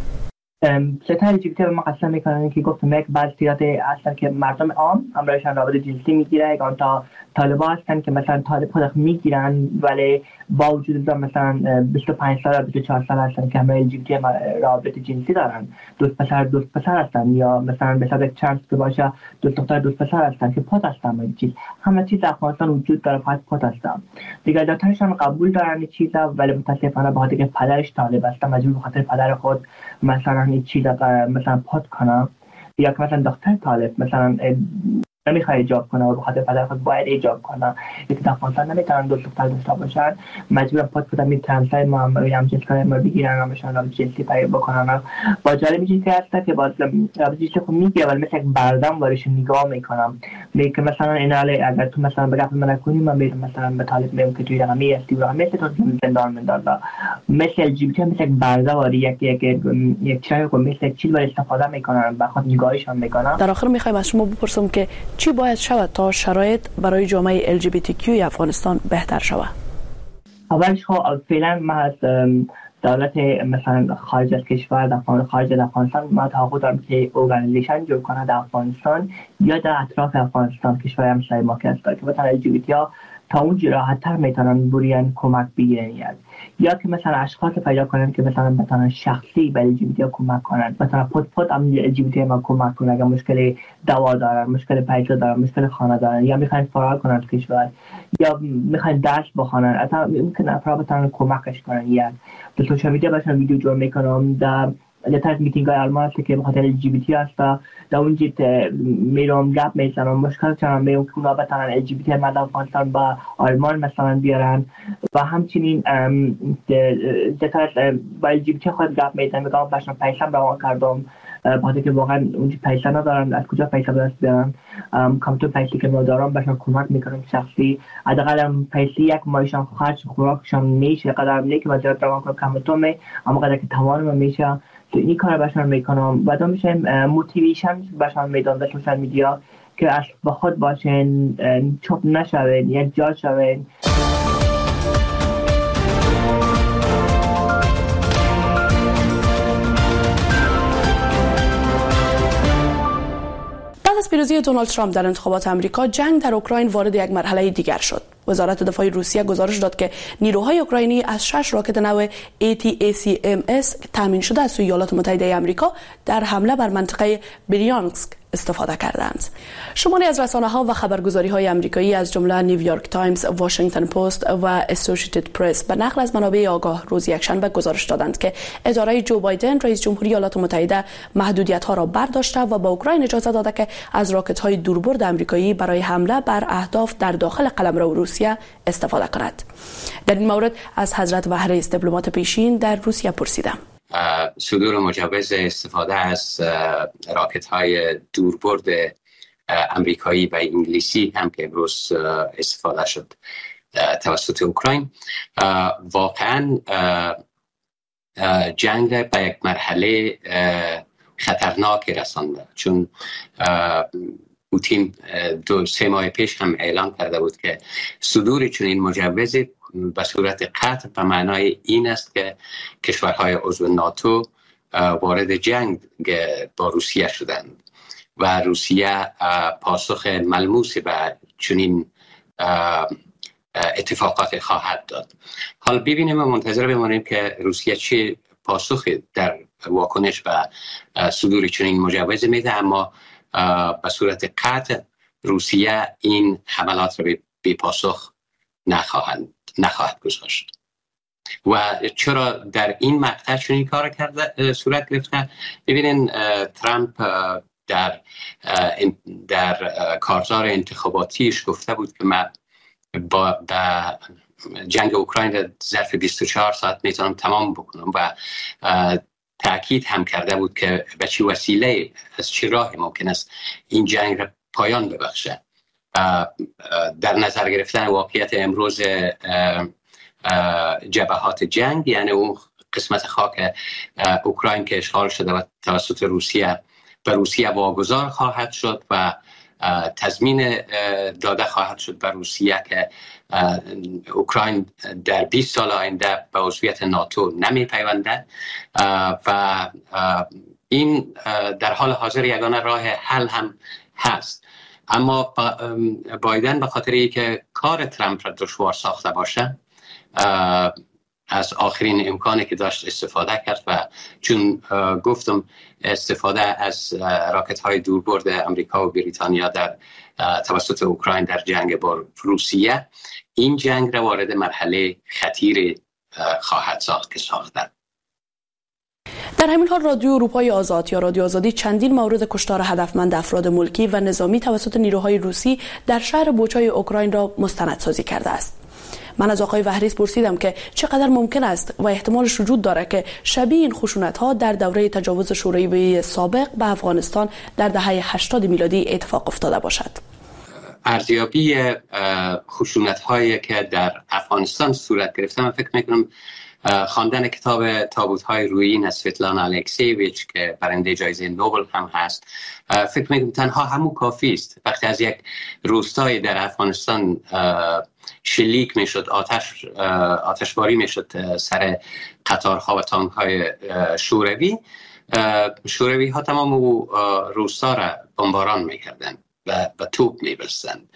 ستاره جی بی تی به ما قسم میکنن که گفتم یک بعض صورت هستن که مردم عام همراهشان رابطه جنسی میگیره، یک آن تا طالبا هستن که مثلا طالب خود میگیرن ولی با وجود مثلا بیست و پنج سال بیست و چهار سال هستن که همراه جی بی تی رابطه جنسی دارن، دوست پسر دوست پسر هستن یا مثلا به حساب چانس که باشه دوست دختر دوست پسر هستن که پات هستن. این چیز همه چیز در افغانستان وجود داره، فقط پات هستن دیگه. دکترشان قبول دارن این چیزا ولی متاسفانه به خاطر که پدرش طالب است مجبور به خاطر پدر خود مثلا این چیزا مثلا پات کنه یا که مثلا دکتر طالب مثلا نمیخواد ایجاب کنه و به خاطر پدر خود باید ایجاب کنه، یکی در افغانستان نمیتونن دو دختر داشته باشن، مجبور پات بدن می ترانسای ما هم جنس کنه ما بگیرن و بهشون رابطه جنسی پیدا بکنن. با جالب چیزی که هست که باز رابطه جنسی خود میگه ولی مثل یک بردم وارش نگاه میکنم، میگه مثلا اینا اگر تو مثلا بگم من کنی من میرم مثلا به طالب میگم که توی رقمی هستی و مثل تو زندان مندازا مثل ال جی بی تی مثل یک برده واری یک یک یک چای کو مثل چیز ولی استفاده میکنن به خاطر نگاهشون میکنن. در آخر میخوایم از شما بپرسم که چی باید شود تا شرایط برای جامعه ال جی بی تی کیو افغانستان بهتر شود؟ اولش خب فعلا ما از دولت مثلا خارج از کشور در خارج از افغانستان ما توقع دارم که ارگانیزیشن جور کنه در افغانستان یا در اطراف افغانستان کشور همسایه ما که هست که مثلا ال جی بی تی ها تا اونجا راحت‌تر میتونن بریان کمک بگیرن یا که مثلا اشخاص پیدا کنن که مثلا بتونن شخصی به ال جی بی تی کمک کنن، مثلا پوت پوت هم ال جی بی تی ما کمک کنن اگر مشکل دوا دارن، مشکل پیسه دارن، مشکل خانه دارن یا میخوان فرار کنن از کشور یا میخوان درس بخونن، اصلا ممکن افراد بتونن کمکش کنن. یا در سوشال میدیا باشن ویدیو جور میکنم در لطفاً میتینگ های آلمان هست که بخاطر ال جی بی تی هست در اونجا میرم گپ میزنم مشکل چنان میگم که اونا بتونن ال جی بی تی مردم افغانستان با آلمان مثلا بیارن و همچنین لطفاً با ال جی بی تی خود گپ میزنم میگم باشن پیسم روان کردم بخاطر که واقعا اونجا پیسه ندارن، از کجا پیسه به دست بیارن، کمتر پیسه که ما دارم باشن کمک میکنم شخصی حداقل پیسه یک مایشان خرج خوراکشان میشه قدر نه که وزارت روان کنم کمتر می اما قدر که توانم میشه تو این کار باشن میکنم و بعد میشه موتیویشن باشن میدان در سوشال میدیا که از با خود باشن چوب نشوین یک جا شوین. از پیروزی دونالد ترامپ در انتخابات آمریکا، جنگ در اوکراین وارد یک مرحله دیگر شد. وزارت دفاع روسیه گزارش داد که نیروهای اوکراینی از شش راکت نو ای تی ای سی ام اس تامین شده از سوی ایالات متحده آمریکا در حمله بر منطقه بریانسک استفاده کردند. شماری از رسانه‌ها و خبرگزاری‌های آمریکایی از جمله نیویورک تایمز، واشنگتن پست و اسوسییتد پرس به نقل از منابع آگاه روز یکشنبه گزارش دادند که اداره جو بایدن رئیس جمهوری ایالات متحده محدودیت‌ها را برداشته و به اوکراین اجازه داده که از راکت‌های دوربرد آمریکایی برای حمله بر اهداف در داخل قلمرو روسیه استفاده کند. در این مورد از حضرت وهرس دیپلمات پیشین در روسیه پرسیدم. صدور مجوز استفاده از راکت های دوربرد امریکایی و انگلیسی هم که امروز استفاده شد توسط اوکراین واقعا جنگ به یک مرحله خطرناک رسانده، چون پوتین دو سه ماه پیش هم اعلام کرده بود که صدور چنین مجوزی به صورت قطع به معنای این است که کشورهای عضو ناتو وارد جنگ با روسیه شدند و روسیه پاسخ ملموسی به چنین اتفاقات خواهد داد. حال ببینیم و منتظر بمانیم که روسیه چه پاسخی در واکنش به صدور چنین مجوز میده، اما به صورت قطع روسیه این حملات را به پاسخ نخواهند نخواهد گذاشت. و چرا در این مقطع چنین کار کرده صورت گرفته؟ ببینین ترامپ در در کارزار انتخاباتیش گفته بود که من با, با جنگ اوکراین در ظرف بیست و چهار ساعت میتونم تمام بکنم و تأکید هم کرده بود که به چه وسیله از چه راهی ممکن است این جنگ را پایان ببخشه. در نظر گرفتن واقعیت امروز جبهات جنگ، یعنی اون قسمت خاک اوکراین که اشغال شده و توسط روسیه به روسیه واگذار خواهد شد و تضمین داده خواهد شد به روسیه که اوکراین در بیست سال آینده به عضویت ناتو نمی پیونده و این در حال حاضر یگانه راه حل هم هست. اما بایدن به خاطر اینکه کار ترامپ را دشوار ساخته باشه از آخرین امکانی که داشت استفاده کرد و چون گفتم استفاده از راکت های دوربرد امریکا و بریتانیا در توسط اوکراین در جنگ با روسیه، این جنگ را وارد مرحله خطیر خواهد ساخت که ساختن. در همین حال رادیو اروپای آزاد یا رادیو آزادی چندین مورد کشتار هدفمند افراد ملکی و نظامی توسط نیروهای روسی در شهر بوچای اوکراین را مستندسازی کرده است. من از آقای وهرس پرسیدم که چقدر ممکن است و احتمالش وجود داره که شبیه این خشونت‌ها در دوره تجاوز شوروی سابق به افغانستان در دهه هشتاد میلادی اتفاق افتاده باشد. ارزیابی خشونت‌هایی که در افغانستان صورت گرفته، من فکر می‌کنم خواندن کتاب تابوت‌های رویین از سویتلانا الکسیویچ که برنده جایزه نوبل هم هست، فکر می‌کنم تنها همون کافی است. وقتی از یک روستای در افغانستان شلیک میشد، آتش آتشباری میشد سر قطارها و تانک‌های شوروی، شوروی ها تمام او روستا را بمباران میکردند و به توپ میبستند.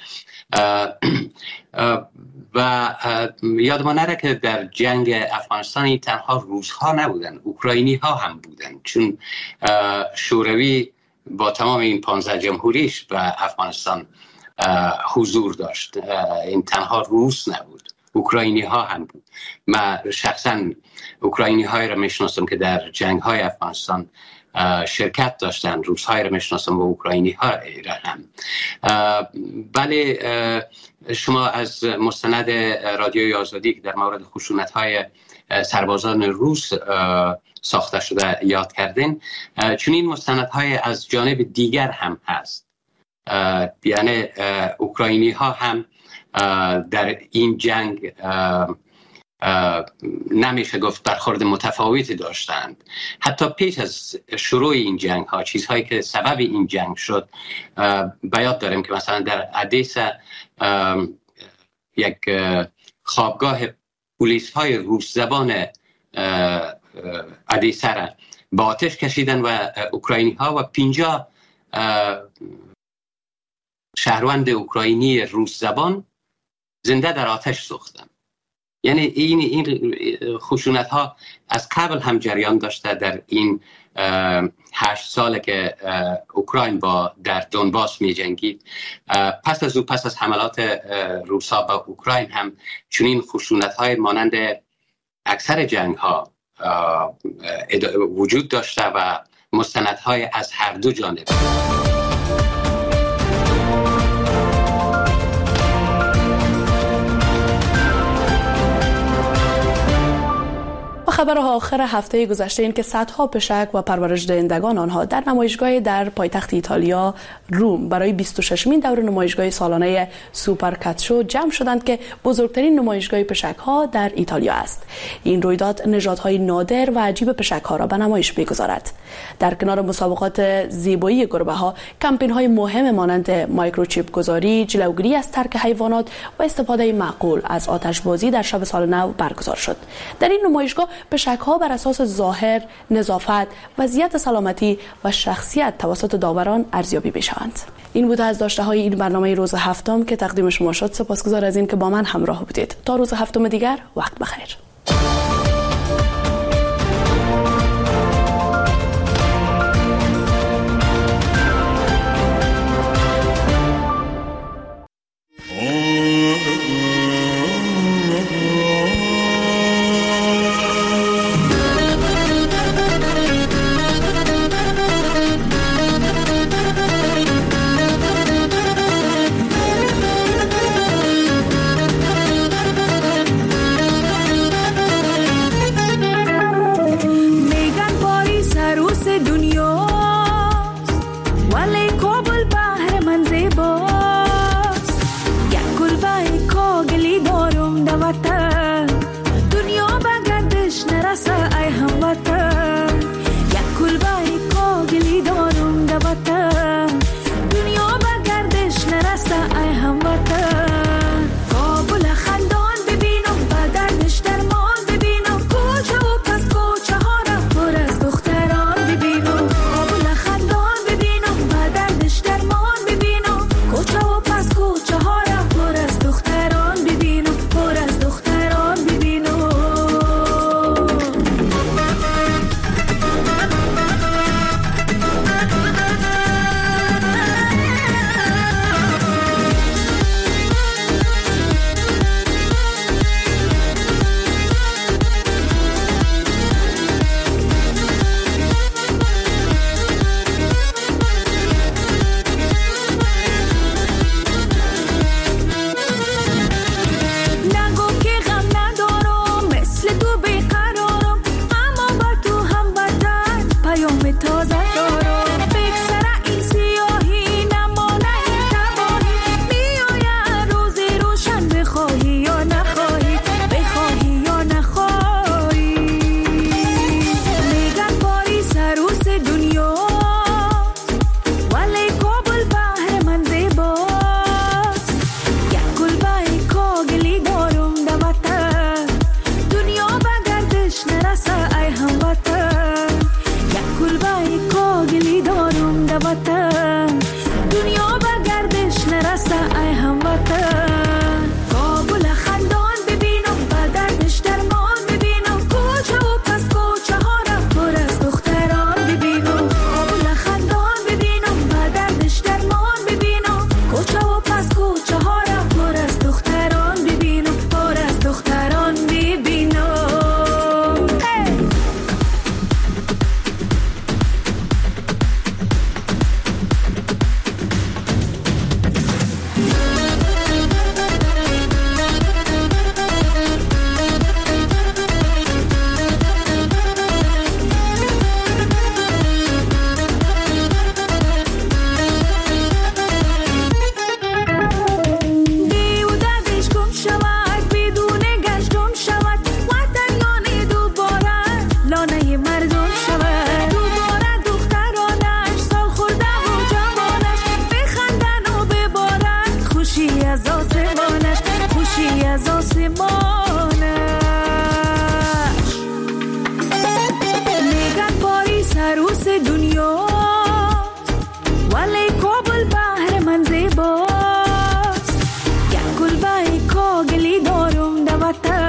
و یادمان نره که در جنگ افغانستان تنها روس ها نبودن، اوکراینی ها هم بودن، چون شوروی با تمام این پانزده جمهوریش به افغانستان حضور داشت. این تنها روس نبود، اوکراینی ها هم بود. من شخصا اوکراینی های را میشناسم که در جنگ های افغانستان شرکت داشتن، روس های را میشناسم و اوکراینی ها را هم. بله، شما از مستند رادیوی آزادی که در مورد خشونت های سربازان روس ساخته شده یاد کردین، چون این مستند های از جانب دیگر هم هست. یعنی اوکراینی ها هم در این جنگ نمیشه گفت برخورد متفاوتی داشتند. حتی پیش از شروع این جنگ ها، چیزهایی که سبب این جنگ شد، بیاد داریم که مثلا در ادیسا یک خوابگاه پلیس های روس زبان ادیسا را با آتش کشیدن و اوکراینی ها و پنجاه شهروند اوکراینی روس زبان زنده در آتش سوختن. یعنی این این خشونت ها از قبل هم جریان داشته در این هشت ساله که اوکراین با در دونباس می جنگید. پس از او پس از حملات روسا به اوکراین هم چنین خشونت های مانند اکثر جنگ ها وجود داشته و مستندهای از هر دو جانب. خبر آخر هفته گذشته این که صدها پشک و پرورش دهندگان آنها در نمایشگاه در پایتخت ایتالیا روم برای بیست و ششمین دور نمایشگاه سالانه سوپرکاتشو جمع شدند که بزرگترین نمایشگاه پشک ها در ایتالیا است. این رویداد نژادهای نادر و عجیب پشک ها را به نمایش می‌گذارد. در کنار مسابقات زیبایی گربه ها، کمپین های مهم مانند مایکروچیپ گذاری، جلوگیری از ترک حیوانات و استفاده معقول از آتشبازی در شب سال نو برگزار شد. در این نمایشگاه پشک‌ها بر اساس ظاهر، نظافت، وضعیت سلامتی و شخصیت توسط داوران ارزیابی می‌شوند. این بود از داشته‌های این برنامه روز هفتم که تقدیم شما شد. سپاسگزار از این که با من همراه بودید. تا روز هفتم دیگر، وقت بخیر. دنیا ولی کابل بحر من زیبا وطن